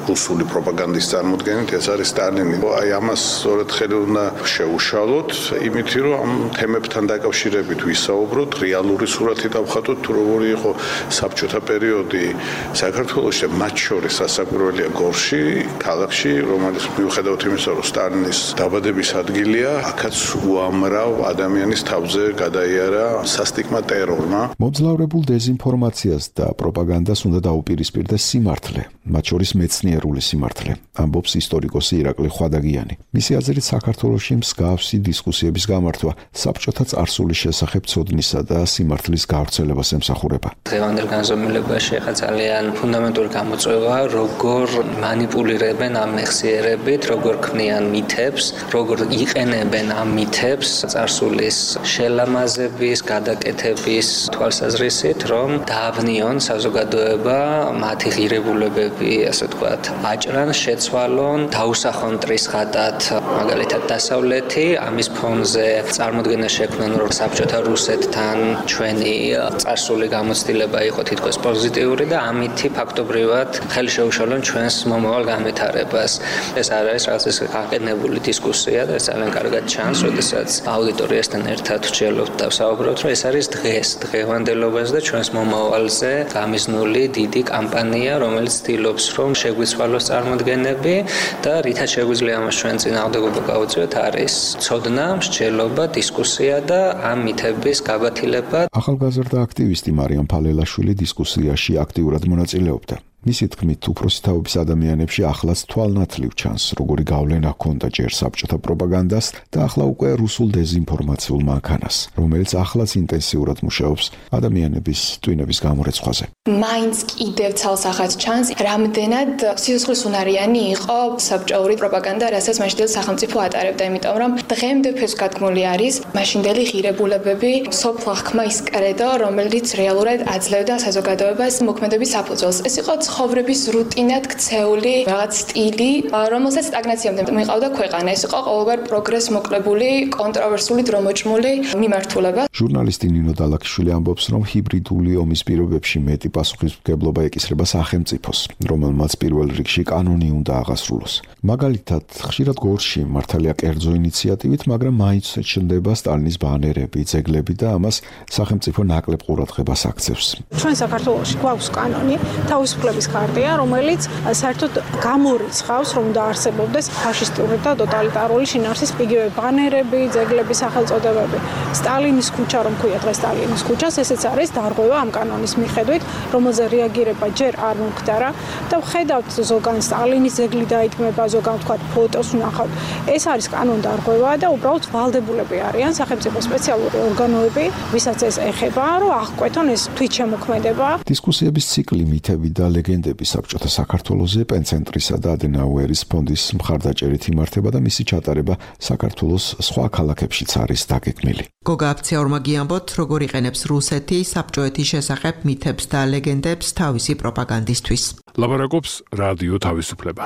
პროპაგანდის წარმოდგენით ეს არის სტალინი. აი ამას სწორედ ხელი უნდა შეუშალოთ, იმით რომ ამ თემებთან დაკავშირებით ვისაუბროთ, რეალური სურათი დავხატოთ, თუ როგორი იყო საბჭოთა პერიოდი საქართველოში, მათ შორის სასაკვირველია გორში, ქალაქში, რომელიც მიუხედავად იმისა, რომ სტალინის დაბადების ადგილია, აქაც უამრავ ადამიანის თავზე გადაიარა სასტიკმა ტერორმა. მობრძოლავებულ დეზინფორმაციას და პროპაგანდას უნდა დაუპირისპირდეს სიმართლე, მათ შორის მეცნიერული სიმართლე, ამბობს ისტორიკოსი ირაკლი ხვადაგიანი. მისი აზრით საქართველოში მსგავსი დისკუსიების გამართვა საბჭოთა წარსულის შესახებ ცოდნისა და სიმართლის გავრცელებას ემსახურება. დღევანდელ განზომილებაში ხა ძალიან ფუნდამენტური გამოწვევა, როგორ მანიპულირებენ ამ მეხსიერებით, როგორ ქმნიან მითებს, როგორ იყენებენ ამ მითებს წარსულის შელამაზების, გადაკეთების თვალსაზრისით, რომ დააბნიონ საზოგადოება მათი ღირებულებები, ასე ვთქვათ, აჭრან, შეცვალონ, დაუსახონ ტრისხატად, მაგალითად დასავლეთი, ამის ფონზე წარმოდგენა შექმნან, რომ საბჭოთა რუსეთთან ჩვენი წარსული გამოცდილება იყო თითქოს პოზიტიური და ამითი ფაქტობრივად ხელი შეუშალონ ჩვენს მომავალ განვითარებას. ეს არ არის რაღაც ეს გაყენებული დისკუსია და ძალიან კარგად ჩანს, როდესაც აუდიტორიასთან ერთად ვჩელობთ და ვსაუბრობთ, რომ ეს არის დღეს, დღევანდელობას და ჩვენს მომავალზე გამიზნული დიდი კამპანია, რომელიც ცდილობს, რომ შეგვიცვალოს წარმოდგენები და რითაც შეგვიძლია ამას ჩვენ წინააღმდეგობა გავუწიოთ, არის ცოდნა, მსჯელობა, დისკუსია და ამ მითების გაბათილება. ახალგაზრდა აქტივისტი მარიამ ფალელაშვილი დისკუსიაში აქტიურად მონაწილეობდა. მისი თქმით, უფროსი თაობის ადამიანებში ახლაც თვალნათლივ ჩანს, როგორი გავლენა ჰქონდა ჯერ საბჭოთა პროპაგანდას და ახლა უკვე რუსულ დეზინფორმაციულ მანქანას, რომელიც ახლაც ინტენსიურად მუშაობს ადამიანების ტვინების გამორეცხვაზე. მაინც კიდევ ცალსახად ჩანს, რამდენად სიცოცხლისუნარიანი იყო საბჭოური პროპაგანდა, რასაც მაშინდელი სახელმწიფო ატარებდა, იმიტომ რომ დღემდე ფესვგადგმული არის მაშინდელი ღირებულებები, სოფლა ხმა ის კრედო, რომელიც რეალურად აძლევდა საზოგადოებას მოქმედების საფუძველს. ეს იყო ცხოვრების რუტინად ქცეული რაღაც სტილი, რომელსაც სტაგნაციამდე მიყავდა ქვეყანა. ეს იყო ყოველგვარ პროგრესს მოკლებული, კონტროვერსული, დრომოჭმული მიმართულება. ჟურნალისტი ნინო დალაქიშვილი ამბობს, რომ ჰიბრიდული ომის პირობებში მეტი პასუხისმგებლობა ეკისრება სახელმწიფოს, რომელმაც პირველ რიგში კანონი უნდა აღასრულოს. მაგალითად, ხშირად გორში მართალია კერძო ინიციატივით, მაგრამ მაინც ჩნდება სტალინის ბანერები, ძეგლები და ამას სახელმწიფო ნაკლებ ყურადღებას აქცევს. ჩვენ საქართველოში გვაქვს კანონი, თავისუფლების კარტია, რომელიც საერთოდ გამორიცხავს, რომ დაარსებობდეს ფაშისტური და ტოტალიტარული შინაარსის იგივე ბანერები, ძეგლები, სახელწოდებები. სტალინის ქუჩა, რომ ქვია დღეს სტალინის ქუჩას, ესეც არის დარღვევა ამ კანონის მიხედვით, რომელზე რეაგირება ჯერ არ მომხდარა და ვხედავთ ზოგან სტალინის ძეგლი დაიდგმება, ზოგან ვთქვათ ფოტოს ვნახავთ. ეს არის კანონდარღვევა და უბრალოდ ვალდებულები არიან სახელმწიფო სპეციალური ორგანოები, ვისაც ეს ეხება, რომ აღკვეთონ ეს თვითშემოქმედება. დისკუსიების ციკლი მითები და ლეგენდები საბჭოთა საქართველოზე პენცენტრისა და ადენაუერის ფონდის მხარდაჭერით იმართება და მისი ჩატარება საქართველოს სხვა ქალაქებშიც არის დაგეგმილი. გოგა აფციაურმა გიამბოთ, როგორ იყენებს რუსეთი საბჭოეთის შესახებ მითებს და ლეგენდებს თავისი პროპაგანდისთვის. ლაპარაკობს რადიო თავისუფლება.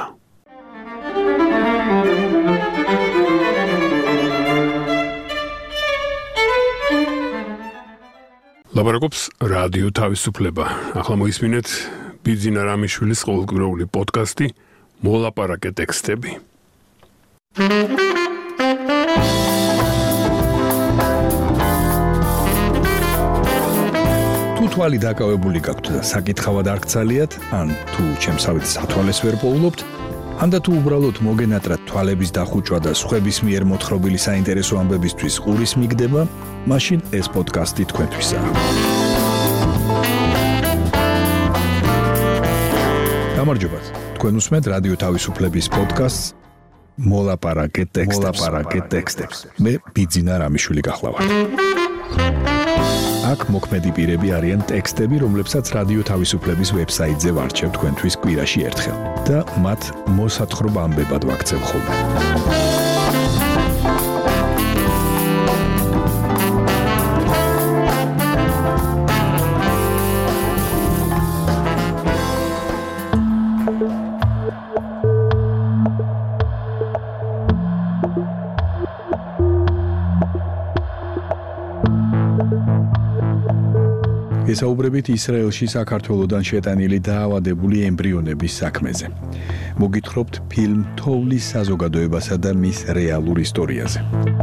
ლაპარაკობს რადიო თავისუფლება. ახლა მოისმინეთ ბიძინა რამიშვილის ყოველკვირეული პოდკასტი მოლაპარაკე ტექსტები. თუ თვალი დაკავებული გაქვთ და საკითხავად არ გცალიათ, ან თუ ჩემსავით სათვალეს ვერ პოულობთ, ან და თუ უბრალოდ მოგენატრათ თვალების დახუჭვა და სხვების მიერ მოთხრობილი საინტერესო ამბებისთვის ყურის მიგდება, მაშინ ეს პოდკასტი თქვენთვისაა. გამარჯობათ. თქვენ უსმენთ რადიო თავისუფლების პოდკასტს მოლაპარაკე ტექსტებს. მოლაპარაკე ტექსტებს. მე ბიძინა რამიშვილი გახლავართ. აქ მოქმედი პირები არიან ტექსტები, რომლებსაც რადიო თავისუფლების ვებსაიტზე ვარჩევ თქვენთვის კვირაში ერთხელ და მათ მოსათხრობ ამბებად ვაქცევ ხოლმე. ესაუბრებით ისრაელში საქართველოსთან შეტანილი დაავადებული ემბრიონების საქმეზე. მოგითხრობთ ფილმ თოვლის საზოგადოებასა და მის რეალურ ისტორიაზე.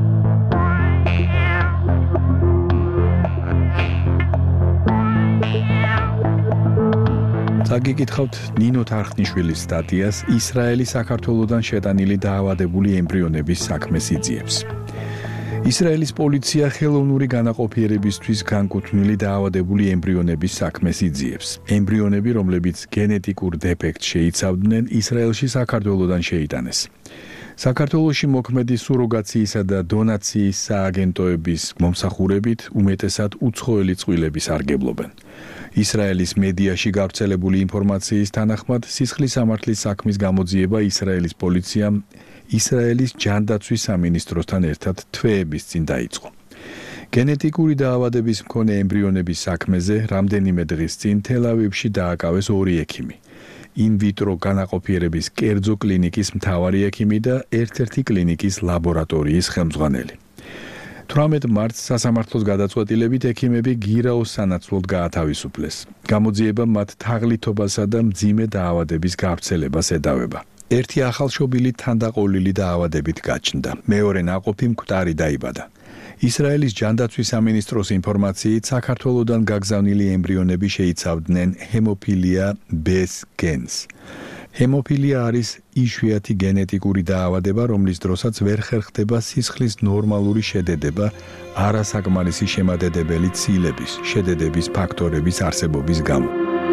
საგიკითხავთ ნინო თარხნიშვილის სტატიას ისრაელის საქართველოსთან შეტანილი დაავადებული ემბრიონების საქმეს იძიებს. ისრაელის პოლიცია ხელოვნური განაყოფიერებისთვის განკუთვნილი დაავადებული ემბრიონების საქმეს იძიებს. ემბრიონები, რომლებიც გენეტიკურ დეფექტს შეიცავდნენ, ისრაელში საქართველოსთან შეიტანეს. საქართველოში მოქმედი სუროგაციისა და დონაციის სააგენტოების მომსახურებით უმეტესად უცხოელი წყვილები სარგებლობენ. ისრაელის მედიაში გავრცელებული ინფორმაციის თანახმად, სისხლის სამართლის საქმის გამოძიება ისრაელის პოლიციამ ისრაელის ჯანდაცვის სამინისტროსთან ერთად თვეების წინ დაიწყო. გენეტიკური დაავადების მქონე ემბრიონების საქმეზე რამდენიმე დღის წინ თელ-ავივში დააკავეს ორი ექიმი. in vitro განაყოფიერების კერძო კლინიკის მთავარი ექიმი და ერთ-ერთი კლინიკის ლაბორატორიის ხელმძღვანელი. თვრამეტ მარტს სასამართლოს გადაწყვეტილებით ექიმები გირაოს სანაცვლოდ გაათავისუფლეს. გამოძიება მათ თაღლითობასა და მძიმე დაავადების გავრცელებას ედავება. ერთი ახალშობილი თანდაყოლილი დაავადებით გაჩნდა. მეორე ნაყოფი მკვდარი დაიბადა. ისრაელის ჯანდაცვის სამინისტროს ინფორმაციით, საქართველოსთან გაგზავნილი ემბრიონები შეიცავდნენ ჰემოფილია B-ს გენს. ჰემოფილია არის იშვიათი გენეტიკური დაავადება, რომლის დროსაც ვერ ხერხდება სისხლის ნორმალური შედედება არასაკმარისი შემადედებელი ცილების, შედედების ფაქტორების არსებობის გამო.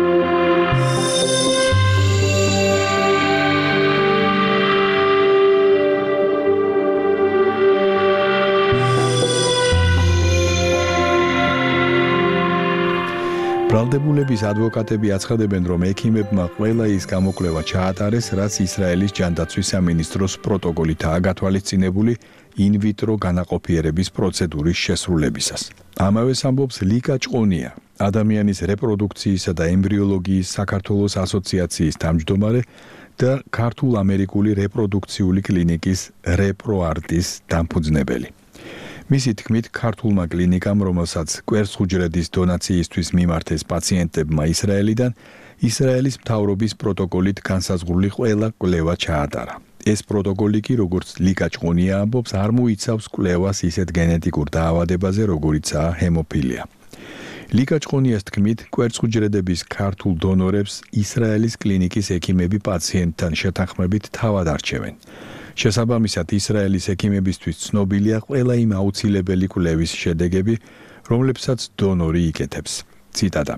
ბრალდებულების ადვოკატები აცხადებენ, რომ ექიმებმა ყველა ის გამოკვლევა ჩაატარეს, რაც ისრაელის ჯანდაცვის სამინისტროს პროტოკოლითაა გათვალისწინებული in vitro განაყოფიერების პროცედურის შესრულებისას. ამავეს ამბობს ლიკა ჭყონია, ადამიანის რეპროდუქციისა და ემბრიოლოგიის საქართველოს ასოციაციის თავმჯდომარე და ქართულ-ამერიკული რეპროდუქციული კლინიკის რეპროარტის დამფუძნებელი. მისი თქმით, ქართულმა კლინიკამ, რომელსაც კვერცხუჯრედის დონაციისთვის მიმართეს პაციენტებმა ისრაელიდან, ისრაელის მთავრობის პროტოკოლით განსაზღვრული ყველა კვლევა ჩაატარა. ეს პროტოკოლი კი, როგორც ლიკა ჭყონია ამბობს, არ მოიცავს კვლევას ისეთ გენეტიკურ დაავადებაზე, როგორიცაა ჰემოფილია. ლიკა ჭყონიას თქმით, კვერცხუჯრედების ქართულ დონორებს ისრაელის კლინიკის ექიმები პაციენტთან შეთანხმებით თავად არჩევენ. შესაბამისად, ისრაელის ექიმებისთვის ცნობილია ყველა იმ აუცილებელი კვლევის შედეგები, რომლებსაც დონორი იკეთებს. ციტატა: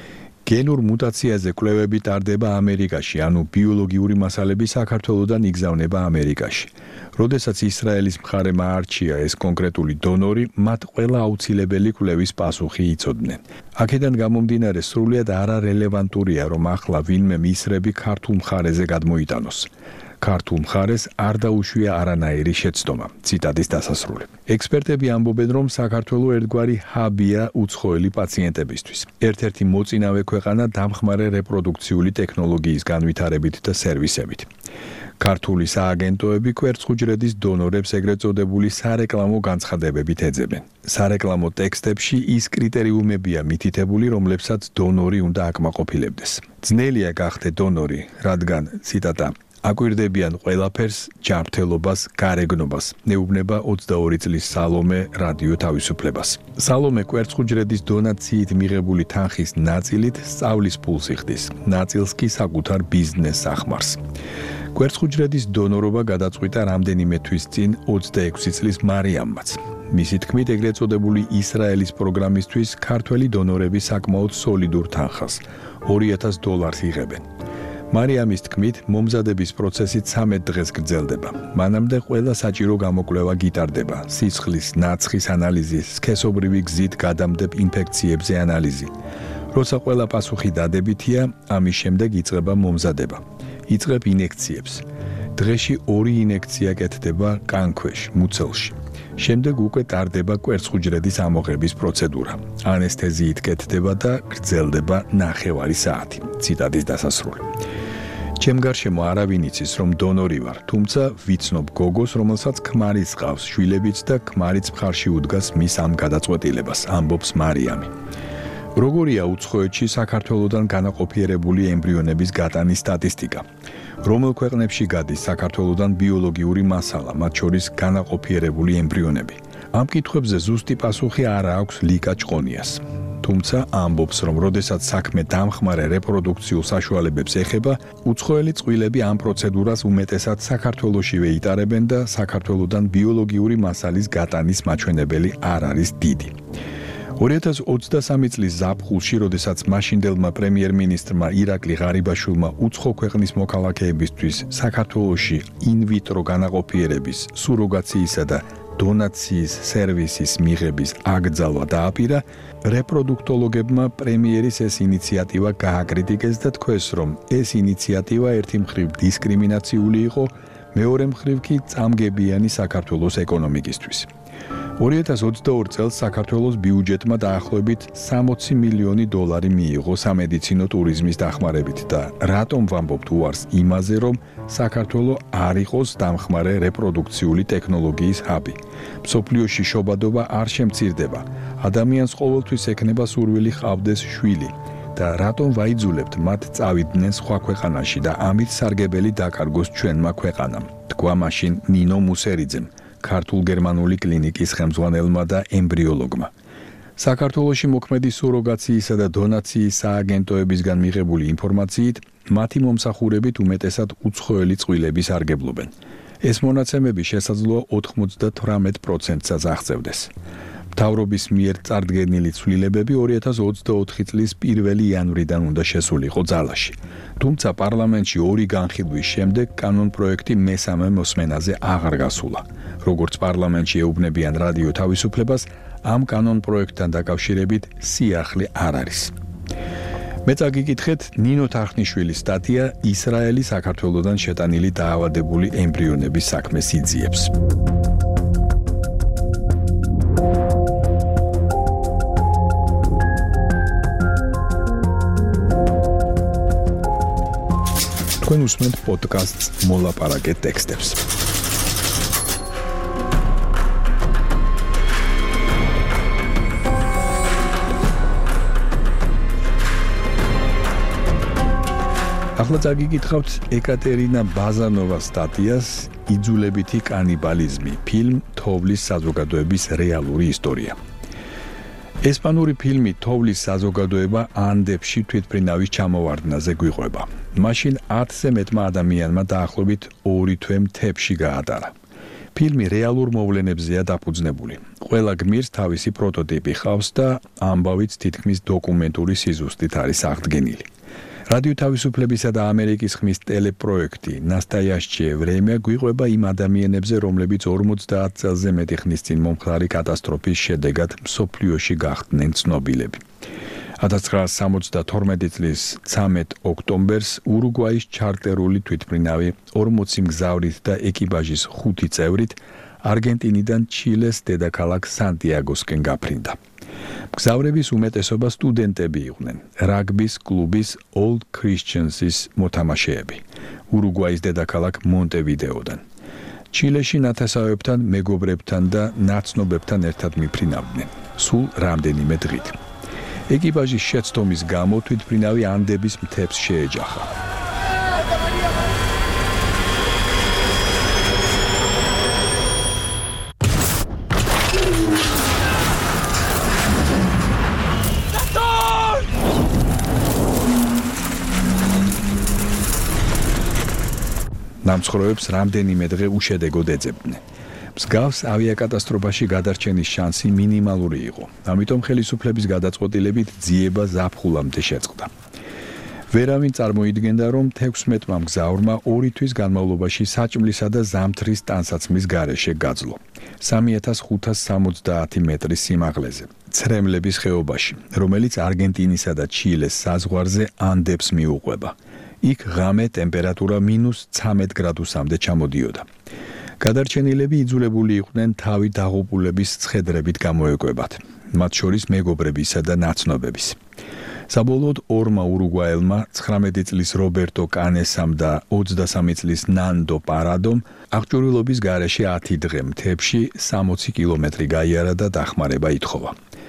გენურ მუტაციაზე კვლევები ტარდება ამერიკაში, ანუ ბიოლოგიური მასალები საქართველოსთან იგზავნება ამერიკაში. როდესაც ისრაელის მხარემ აარჩია ეს კონკრეტული დონორი, მათ ყველა აუცილებელი კვლევის პასუხი იცოდნენ. აქედან გამომდინარე, სრულიად არარელევანტურია, რომ ახლა ვინმე მისრები ქართულ მხარეზე გადმოიტანოს. ქართულ მხარეს არ დაუშვია არანაირი შეცდომა. ციტატის დასასრული. ექსპერტები ამბობენ, რომ საქართველო ერთგვარი ჰაბია უცხოელი პაციენტებისთვის. ერთ-ერთი მოწინავე ქვეყანა დამხმარე რეპროდუქციული ტექნოლოგიის განვითარებით და სერვისებით. ქართული სააგენტოები კვერცხუჯრედის დონორებს ეგრეთ წოდებული სარეკლამო განცხადებებით ეძებენ. სარეკლამო ტექსტებში ის კრიტერიუმებია მითითებული, რომლებსაც დონორი უნდა აკმაყოფილებდეს. ძნელია გახდე დონორი, რადგან ციტატა აკვირდებიან ყველაფერს, ჯანმრთელობას, გარეგნობას, ნეუბნება ოცდაორი წლის სალომე რადიო თავისუფლებას. სალომე კვერცხუჯრედის დონაციით მიღებული თანხის ნაწილით სწავლის ფულს იხდის, ნაწილს კი საკუთარ ბიზნესს ახმარს. კვერცხუჯრედის დონორობა გადაწყვიტა რამდენიმე თვის წინ ოცდაექვსი წლის მარიამმაც. მისი თქმით, ეგრეთ წოდებული ისრაელის პროგრამისთვის ქართველი დონორები საკმაოდ სოლიდურ თანხას, ორი ათას დოლარს იღებენ. მარიამის თქმით, მომზადების პროცესი ცამეტ დღეს გრძელდება. მანამდე ყველა საჭირო გამოკვლევა გიტარდება: სისხლის, ნაცხის ანალიზი, სქესობრივი გზით გადამდებ ინფექციებზე ანალიზი. როცა ყველა პასუხი დადებითია, ამის შემდეგ იწყება მომზადება. იწყებ ინექციებს. დღეში ორი ინექცია კეთდება კანქვეშ, მუცელში. შემდეგ უკვე ტარდება კვერცხუჯრედის ამოღების პროცედურა. ანესთეზიით კეთდება და გრძელდება ნახევარი საათი. ციტატის დასასრული. ჩემ გარშემო არავინ იცის, რომ დონორი ვარ, თუმცა ვიცნობ გოგოს, რომელსაც ქმარიც ჰყავს, შვილებიც და ქმარიც მხარში უდგას მის ამ გადაწყვეტილებას, ამბობს მარიამი. როგორია უცხოეთში საქართველოსთან განაყოფიერებული ემბრიონების გატანის სტატისტიკა? რომელ ქვეყნებში გადის საქართველოსთან ბიოლოგიური მასალა, მათ შორის განაყოფიერებული ემბრიონები? ამ კითხვებზე ზუსტი პასუხი არ აქვს ლიკა ჭყონიას. თუმცა ამბობს, რომ როდესაც საქმე დამხმარე რეპროდუქციულ საშუალებებს ეხება, უცხოელი წყვილები ამ პროცედურას უმეტესად საქართველოშივე იტარებენ და საქართველოსთან ბიოლოგიური მასალის გატანის მაჩვენებელი არ არის დიდი. ორი ათას ოცდასამი წლის ზაფხულში, როდესაც მაშინდელმა პრემიერ-მინისტრმა ირაკლი ღარიბაშვილმა უცხო ქვეყნის მოქალაქეებისთვის საქართველოში ინვიტრო განაყოფიერების, სუროგაციისა და დონაციის სერვისის მიღების აკრძალვა დააპირა, რეპროდუქტოლოგებმა პრემიერის ეს ინიციატივა გააკრიტიკეს და თქვეს, რომ ეს ინიციატივა ერთი მხრივ დისკრიმინაციული იყო, მეორე მხრივ კი წამგებიანი საქართველოს ეკონომიკისთვის. ორი ათას ოცდაორი წელს საქართველოს ბიუჯეტმა დაახლოებით სამოცი მილიონი დოლარი მიიღო სამედიცინო ტურიზმის დახმარებით და რატომ ვამბობთ უარს იმაზე, რომ საქართველო არ იყოს დამხმარე რეპროდუქციული ტექნოლოგიის ჰაბი. მსოფლიოში შობადობა არ შემცირდება, ადამიანს ყოველთვის ექნება სურვილი ჰყავდეს შვილი და რატომ ვაიძულებთ მათ წავიდნენ სხვა ქვეყანაში და ამით სარგებელი დაკარგოს ჩვენმა ქვეყანამ, თქვა მაშინ ნინო მუსერიძემ, ქართულ-გერმანული კლინიკის ხელმძღვანელმა და ემბრიოლოგმა. საქართველოში მოქმედი სუროგაციისა და დონაციის სააგენტოებისგან მიღებული ინფორმაციით, მათი მომსახურებით უმეტესად უცხოელი წყვილები სარგებლობენ. ეს მონაცემები შესაძლოა ოთხმოცდათვრამეტ პროცენტსაც აღწევდეს. მთავრობის მიერ წარდგენილი ცვლილებები ორი ათას ოცდაოთხი წლის პირველი იანვრიდან უნდა შესულიყო ძალაში. თუმცა პარლამენტში ორი განხილვის შემდეგ კანონპროექტი მესამე მოსმენაზე აღარ გასულა. როგორც პარლამენტში ეუბნებიან რადიო თავისუფლებას, ამ კანონპროექტთან დაკავშირებით სიახლე არ არის. მე წაგიკითხეთ ნინო თახნიშვილის სტატია ისრაელის საქართველოსთან შეტანილი დაავადებული ემბრიონების საქმეს იძიებს. თქვენ უსმენთ პოდკასტს მოლაპარაკეთ ტექსტებს. ახლა წაგიკითხავთ ეკატერინა ბაზანოვას სტატიას იძულებითი კანიბალიზმი, ფილმ თოვლის საზოგადოების რეალური ისტორია. ესპანური ფილმი თოვლის საზოგადოება ანდებში თვითმფრინავის ჩამოვარდნაზე გვიყვება. მაშინ ათზე მეტმა ადამიანმა დაახლოებით ორი თვე მთებში გაატარა. ფილმი რეალურ მოვლენებზეა დაფუძნებული. ყველა გმირს თავისი პროტოტიპი ჰყავს და ამბავიც თითქმის დოკუმენტური სიზუსტით არის აღდგენილი. რადიო თავისუფლებისა და ამერიკის ხმის ტელეპროექტი ნასტაიაშჩიე ვრემია გვიყვება იმ ადამიანებზე, რომლებიც ორმოცდაათ წელზე მეტი ხნის წინ მომხდარი კატასტროფის შედეგად მსოფლიოში გახდნენ ცნობილები. ათას ცხრაასი სამოცდათორმეტი წლის ცამეტ ოქტომბერს ურუგვაის ჩარტერული თვითმფრინავი ორმოცი მგზავრით და ეკიპაჟის ხუთი წევრით არგენტინიდან ჩილეს დედაქალაქ სანტიაგოსკენ გაფრინდა. მგზავრების უმეტესობა სტუდენტები იყვნენ, რაგბის კლუბის Old Christians-ის მოთამაშეები, ურუგვაის დედაქალაქ მონტევიდეოდან. ჩილეში ნათესავებთან, მეგობრებთან და ნაცნობებთან ერთად მიფრინავდნენ, სულ რამდენიმე დღით. ეკიპაჟის შეცდომის გამო თვითმფრინავი ანდების მთებს შეეჯახა. დამცხროებს რამდენიმე დღე უშედეგოდ ეძებდნენ. მსგავს ავიაკატასტროფაში გადარჩენის შანსი მინიმალური იყო. ამიტომ ხელისუფლების გადაწყვეტილებით ძიება ზაფხულამდე შეწყდა. ვერავინ წარმოიდგენდა, რომ თექვსმეტმა მგზავრმა ორი თვის განმავლობაში საჭმლისა და ზამთრის ტანსაცმლის გარეშე გაძლო. სამი ათას ხუთას სამოცდაათი მეტრის სიმაღლეზე, ცრემლების ხეობაში, რომელიც არგენტინისა და ჩილეს საზღვარზე ანდებს მიუყვება. იქ ღამე ტემპერატურა მინუს ცამეტ გრადუსამდე ჩამოდიოდა. გადარჩენილები იძულებული იყვნენ თავი დაღუპულების ცხედრებით გამოეკვებათ, მათ შორის მეგობრებისა და ნაცნობების. საბოლოოდ ორმა ურუგვაელმა ცხრამეტი წლის რობერტო კანესამ და ოცდასამი წლის ნანდო პარადომ აღჭურვილობის გარეშე ათი დღე მთებში სამოცი კილომეტრი გაიარა და დახმარება ითხოვა.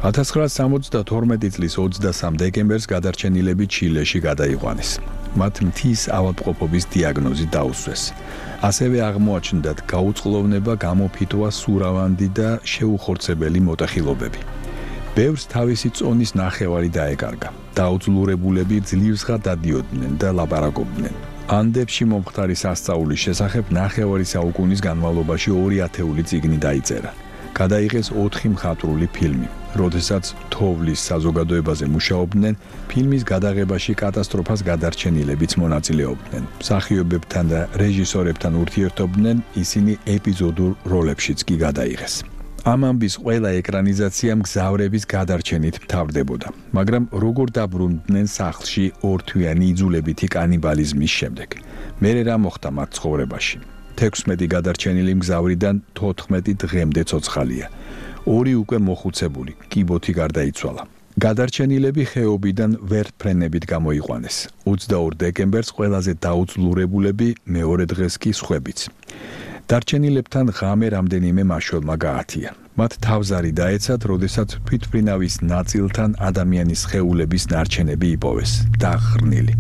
ათას ცხრაასი სამოცდათორმეტი წლის ოცდასამ დეკემბერს გადარჩენილები ჩილეში გადაიყვანეს. მათ მთის ავადმყოფობის დიაგნოზი დაუსვეს. ასევე აღმოაჩნდათ გაუწყლოვნება, გამოფიტვა, სურავანდი და შეუხორცებელი მოტეხილობები. ბევრს თავისი წონის ნახევარი დაეკარგა. დაუძლურებულები ძლივსღა დადიოდნენ და ლაპარაკობდნენ. ანდებში მომხდარი სასწაულის შესახებ ნახევარი საუკუნის განმავლობაში ორი ათეული წიგნი დაიწერა. გადაიღეს ოთხი მხატვრული ფილმი. როდესაც თოვლის საზოგადოებაზე მუშაობდნენ, ფილმის გადაღებაში კატასტროფას გადარჩენილებიც მონაწილეობდნენ. მსახიობებთან და რეჟისორებთან ურთიერთობდნენ, ისინი ეპიზოდურ როლებშიც კი გადაიღეს. ამ ამბის ყველა ეკრანიზაცია მგზავრების გადარჩენით მთავრდებოდა, მაგრამ როგორ დაბრუნდნენ სახლში ორთვიანი იძულებითი კანიბალიზმის შემდეგ? მერე რა მოხდა მათ ცხოვრებაში? თექვსმეტი გადარჩენილი მგზავრიდან თოთხმეტი დღემდე ცოცხალია. ორი უკვე მოხუცებული, კიბოთი გარდაიცვალა. გადარჩენილები ხეობიდან ვერტფრენებით გამოიყვანეს. ოცდაორ დეკემბერს ყველაზე დაუძლურებულები, მეორე დღეს კი სხვებიც. დარჩენილებთან ღამე რამდენიმე მაშველმა გაათია. მათ თავზარი დაეცათ, როდესაც თვითმფრინავის ნაწილთან ადამიანის სხეულების ნარჩენები იპოვეს, დახრნილი.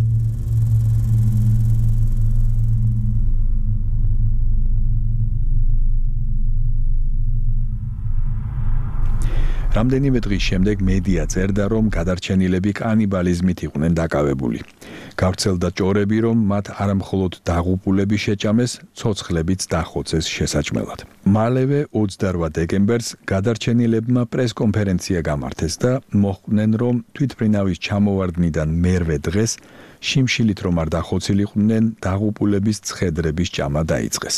რამდენიმე დღის შემდეგ მედია წერდა, რომ გადარჩენილები კანიბალიზმით იყვნენ დაკავებული. გავრცელდა ჭორები, რომ მათ არამხოლოდ დაღუპულები შეჭამეს, ცოცხლებიც დახოცეს შესაჭმელად. მალევე ოცდარვა დეკემბერს გადარჩენილებმა პრესკონფერენცია გამართეს და მოხვდნენ, რომ თვითმფრინავის ჩამოვარდნიდან მერვე დღეს შიმშილით რომ არ დახოცილიყვნენ, დაღუპულების ცხედრების ჭამა დაიწყეს.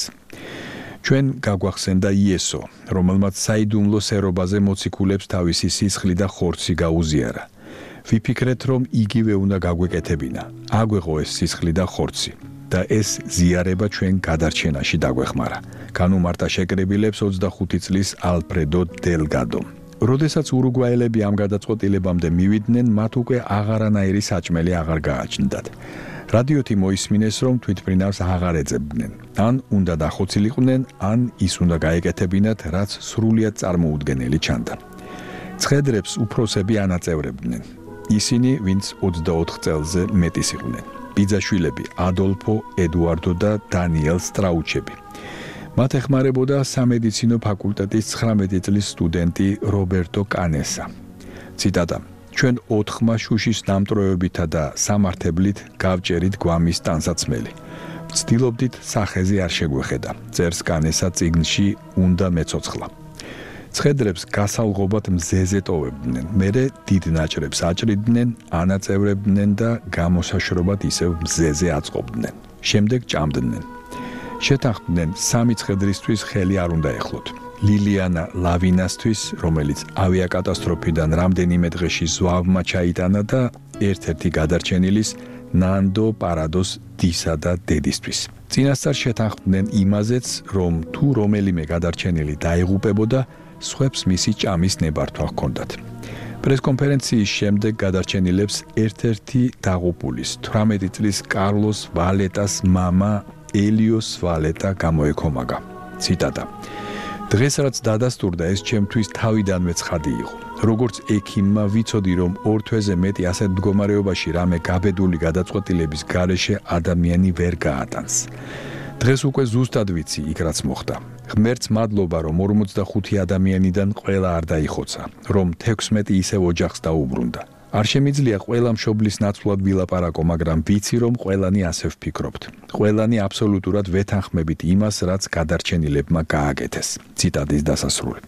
ჩვენ გაგვახსენდა იესო, რომელმაც საიდუმლო სერობაზე მოციქულებს თავისი სისხლი და ხორცი გაუზიარა. ვიფიქრეთ, რომ იგივე უნდა გაგვეკეთებინა. აგვეღო ეს სისხლი და ხორცი და ეს ზიარება ჩვენ გადარჩენაში დაგვეხმარა. განუმარტა შეკრებილებს ოცდახუთი წლის ალფრედო დელგადომ. როდესაც ურუგვაელები ამ გადაწყვეტილებამდე მივიდნენ, მათ უკვე აღარანაირი საჭმელი აღარ გააჩნდათ. რადიოთი მოისმინეს, რომ თვითმფრინავს აღარ ეძებდნენ. ან უნდა დახოცილიყვნენ, ან ის უნდა გაეკეთებინათ, რაც სრულიად წარმოუდგენელი ჩანდა. ცხედრებს უფროსები ანაწევრებდნენ. ისინი, ვინც ოცდაოთხ წელზე მეტის იყვნენ. ბიძაშვილები ადოლფო, ედუარდო და დანიელ სტრაუჩები. მათ ეხმარებოდა სამედიცინო ფაკულტეტის ცხრამეტი წლის სტუდენტი რობერტო კანესა. ციტატა: ჩვენ ოთხმა შუშის ნამტვრევებითა და სამართებლით გავჭერით გვამის ტანსაცმელი. ვცდილობდით სახეზე არ შეგვეხედა. წერს კანესა წიგნში უნდა მეცოცხლა. ცხედრებს გასალღობად მზეზე ტოვებდნენ, მერე დიდ ნაჭრებს აჭრიდნენ, ანაწევრებდნენ და გამოსაშრობად ისევ მზეზე აწყობდნენ. შემდეგ ჭამდნენ. შეთანხმდნენ სამი ცხედრისთვის ხელი არ უნდა ეხლოთ. ლილიანა ლავინასთვის, რომელიც ავიაკატასტროფიდან რამდენიმე დღეში ზვავმა ჩაიტანა და ერთ-ერთი გადარჩენილის ნანდო პარადოს დისა და დედისთვის. წინასწარ შეთანხმდნენ იმაზეც, რომ თუ რომელიმე გადარჩენილი დაიღუპებოდა, სხვებს მისი ჭამის ნებართვა ჰქონდათ. პრესკონფერენციის შემდეგ გადარჩენილებს ერთ-ერთი დაღუპულის, თვრამეტი წლის კარლოს ვალეტას მამა ელიოს ვალეტა გამოეკომაგა. ციტატა: დღეს რაც დადასტურდა, ეს ჩემთვის თავიდანვე ცხადი იყო. როგორც ექიმმა ვიცოდი, რომ ორ თვეზე მეტი ასეთ მდგომარეობაში რამე გაბედული გადაწყვეტილების გარეშე ადამიანი ვერ გაატანს. დღეს უკვე ზუსტად ვიცი იქ რაც მოხდა. ღმერთს მადლობა, რომ ორმოცდახუთი ადამიანიდან ყველა არ დაიხოცა, რომ თექვსმეტი ისევ ოჯახს დაუბრუნდა. არ შემიძლია ყველა მშობლის ნაცვლად ვილაპარაკო, მაგრამ ვიცი, რომ ყველანი ასე ვფიქრობთ. ყველანი აბსოლუტურად ვეთანხმებით იმას, რაც გადარჩენილებმა გააკეთეს. ციტატის დასასრული.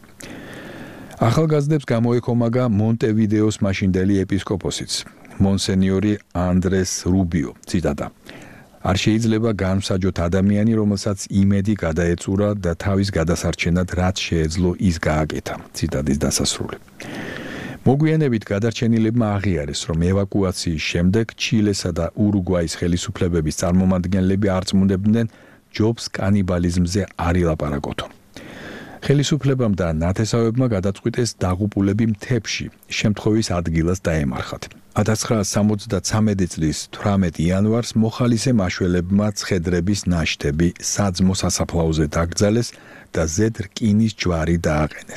ახალგაზრდებს გამოეკომაგა მონტევიდეოს მაშინდელი ეპისკოპოსიც, მონსენიორი ანდრეს რუბიო. ციტატა: არ შეიძლება განსაჯოთ ადამიანი, რომელსაც იმედი გადაეწურა და თავის გადასარჩენად რაც შეეძლო ის გააკეთა. ციტატის დასასრული. მოგვიანებით გადარჩენილებმა აღიარეს, რომ ევაკუაციის შემდეგ ჩილესა და ურუგვაის ხელისუფლებების წარმომადგენლები არ წმუნდებდნენ ჯობს კანიბალიზმზე არ ილაპარაკოთო. ხელისუფლებამ და ნათესავებმა გადაწყვიტეს დაღუპულები მთებში შემთხვევის ადგილას დაემარხათ. ათას ცხრაასი სამოცდაცამეტი წლის თვრამეტი იანვარს მოხალისე მაშველებმა ცხედრების ნაშთები საძმო სასაფლაოზე დაკრძალეს და ზედ რკინის ჯვარი დააყენეს.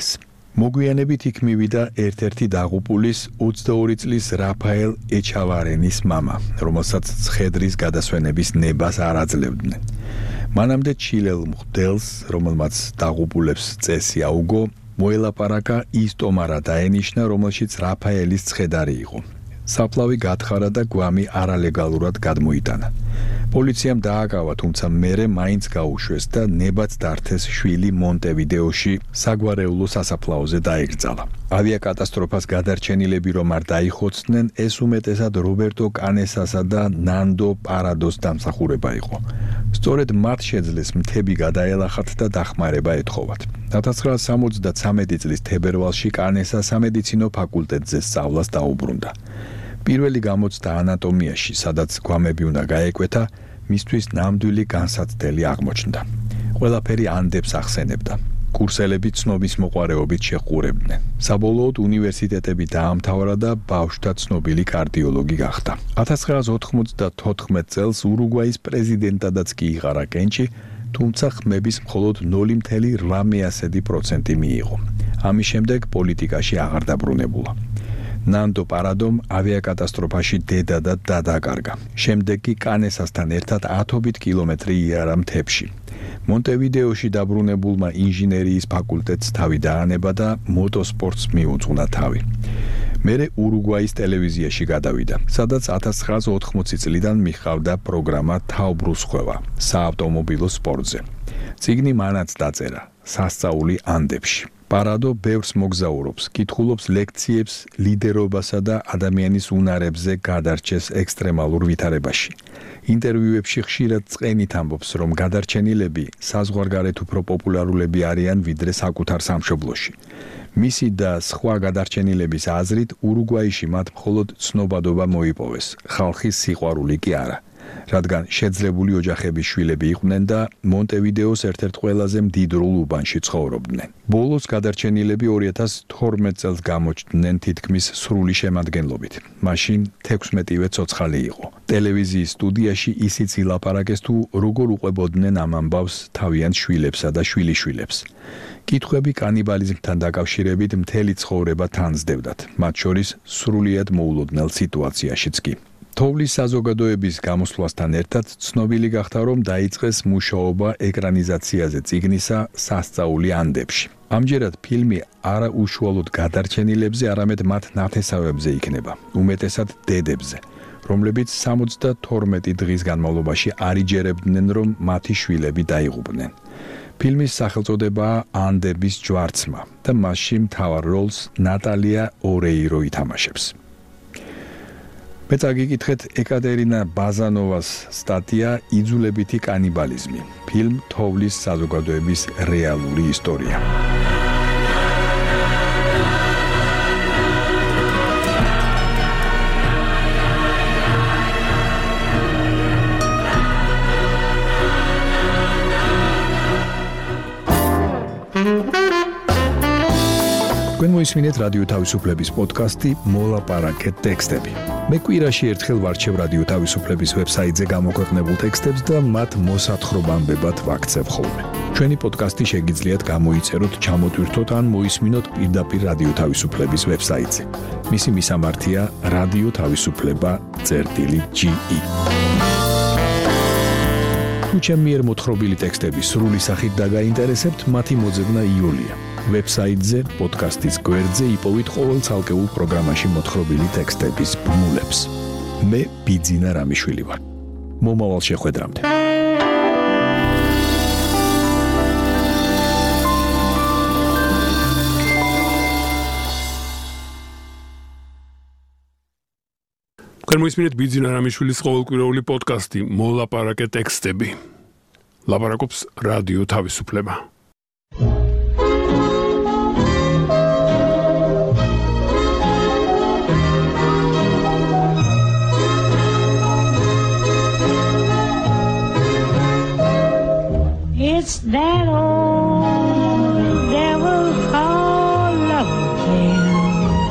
მოგვიანებით იქ მივიდა ერთ-ერთი დაღუპულის ოცდაორი წლის რაფაელ ეჩავარენის მამა, რომელსაც ცხედრის გადასვენების ნებას არ აძლევდნენ. მანამდე ჩილელ მღვდელს, რომელმაც დაღუპულებს წესი აუგო, მოელაპარაკა ის ტომარა დაენიშნა, რომელშიც რაფაელის ცხედარი იყო. საფლავი გათხარა და გვამი არალეგალურად გადმოიტანა. პოლიციამ დააკავა, თუმცა მერე მაინც გაუშვეს და ნებაც დართეს შვილი მონტევიდეოში საგვარეულო სასაფლაოზე დაეკრძალა. ავიაკატასტროფას გადარჩენილები რომ არ დაიხოცდნენ, ეს უმეტესად რობერტო კანესასა და ნანდო პარადოს დამსახურება იყო. სწორედ მათ შეძლეს მთები გადაელახათ და დახმარება ეთხოვათ. ათას ცხრაასი სამოცდათრამეტი წლის თებერვალში კანესა სამედიცინო ფაკულტეტზე სწავლას დაუბრუნდა. პირველი გამოცდა ანატომიაში, სადაც გვამები უნდა გაეკვეთა, მისთვის ნამდვილი განსაცდელი აღმოჩნდა. ყველაფერი ანდებს ახსენებდა. კურსელები ცნობის მოყვარეობით შეყურებდნენ. საბოლოოდ უნივერსიტეტები დაამთავრა და ბავშვთა ცნობილი კარდიოლოგი გახდა. ათას ცხრაასი ოთხმოცდათოთხმეტ წელს ურუგვაის პრეზიდენტადაც კი იყარა კენჭი, თუმცა ხმების მხოლოდ ნული virgulă opt პროცენტი მიიღო. ამის შემდეგ პოლიტიკაში აღარ დაბრუნებულა. ნანდო პარადომ ავიაკატასტროფაში დედა და და დაკარგა. შემდეგ კი კანესასთან ერთად ათობით კილომეტრი იარა მთებში. მონტევიდეოში დაბრუნებულმა ინჟინერიის ფაკულტეტს თავი დაანება და მოტოსპორტს მიუძღვნა თავი. მერე ურუგვაის ტელევიზიაში გადავიდა, სადაც ათას ცხრაასი ოთხმოცი წლიდან მიჰყავდა პროგრამა თავბრუსხვევა საავტომობილო სპორტზე. წიგნი მანაც დაწერა სასწაული ანდებში. პარადო ბევრს მოგზაურობს, კითხულობს ლექციებს ლიდერობასა და ადამიანის უნარებზე გადარჩეს ექსტრემალურ ვითარებაში. ინტერვიუებში ხშირად წყენით ამბობს, რომ გადარჩენილები საზღვარგარეთ უფრო პოპულარულები არიან ვიდრე საკუთარ სამშობლოში. მისი და სხვა გადარჩენილების აზრით, ურუგვაიში მათ მხოლოდ ცნობადობა მოიპოვეს, ხალხის სიყვარული კი არა. რადგან შეძლებული ოჯახების შვილები იყვნენ და მონტევიდეოს ერთ-ერთ ყველაზე მდიდრულ უბანში ცხოვრობდნენ. ბოლოს გადარჩენილები ორი ათას თორმეტ წელს გამოჩნდნენ თითქმის სრული შემადგენლობით. მაშინ თექვსმეტივე ცოცხალი იყო. ტელევიზიის სტუდიაში ისიც ილაპარაკეს თუ როგორ უყვებოდნენ ამ ამბავს თავიანთ შვილებსა და შვილიშვილებს. კითხვები კანიბალიზმთან დაკავშირებით მთელი ცხოვრება თანსდებდათ, მათ შორის სრულიად მოულოდნელ სიტუაციაშიც კი. თოვლის საზოგადოების გამოსვლასთან ერთად ცნობილი გახდა, რომ დაიწყეს მუშაობა ეკრანიზაციაზე წიგნისა სასწაული ანდებში. ამჯერად ფილმი არა უშუალოდ გადარჩენილებზე, არამედ მათ ნათესავებზე იქნება, უმეტესად დედებზე, რომლებიც სამოცდათორმეტი დღის განმავლობაში არ იჯერებდნენ, რომ მათი შვილები დაიღუპნენ. ფილმის სახელწოდებაა ანდების ჯვარცმა და მასში მთავარ როლს ნატალია ორეირო ითამაშებს. მე წაგიკითხეთ ეკატერინა ბაზანოვას სტატია იძულებითი კანიბალიზმი, ფილმ თოვლის საზოგადოების რეალური ისტორია. თქვენ მოისმინეთ რადიო თავისუფლების პოდკასტი მოლაპარაკეთ ტექსტები. მე კვირაში ერთხელ ვარჩევ რადიო თავისუფლების ვებსაიტზე გამოქვეყნებულ ტექსტებს და მათ მოსათხრობამდებად ვაქცევ ხოლმე. ჩვენი პოდკასტი შეგიძლიათ გამოიწეროთ, ჩამოტვირთოთ ან მოისმინოთ პირდაპირ რადიო თავისუფლების ვებსაიტზე. მისი მისამართია რადიო თავისუფლება წერტილი ჯი ი. თუ ჩემი მიერ მოთხრობილი ტექსტები სრული სახით დაგაინტერესებთ, მათი მოძებნა იოლია. ვებსაიტზე, პოდკასტის გვერდზე იპოვით ყოველ ცალკეულ პროგრამაში მოთხრობილი ტექსტების ბმულებს. მე ბიძინა რამიშვილი ვარ. მომავალ შეხვედრამდე. თქვენ მოისმინეთ ბიძინა რამიშვილის ყოველკვირეული პოდკასტი მოლაპარაკეთ ტექსტები. ლაპარაკობს რადიო თავისუფლება. It's that old devil called love again.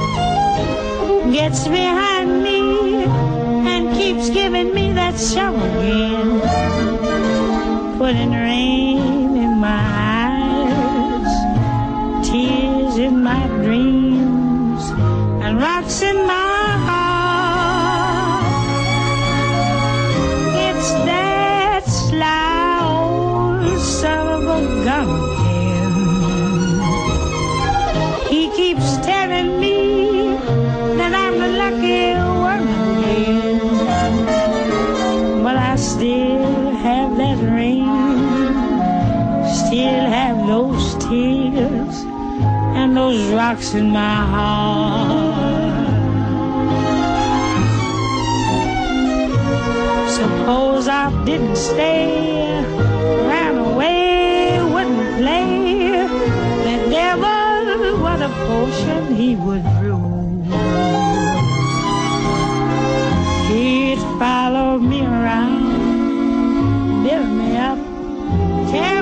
Gets behind me and keeps giving me that shovel again. Putting rain in my eyes, tears in my gone again. He keeps telling me that I'm the lucky one again, but I still have that ring, still have those tears and those rocks in my heart. Suppose I didn't stay, ran away, wouldn't play, the devil, what a potion he would brew. He'd follow me around, build me up, tear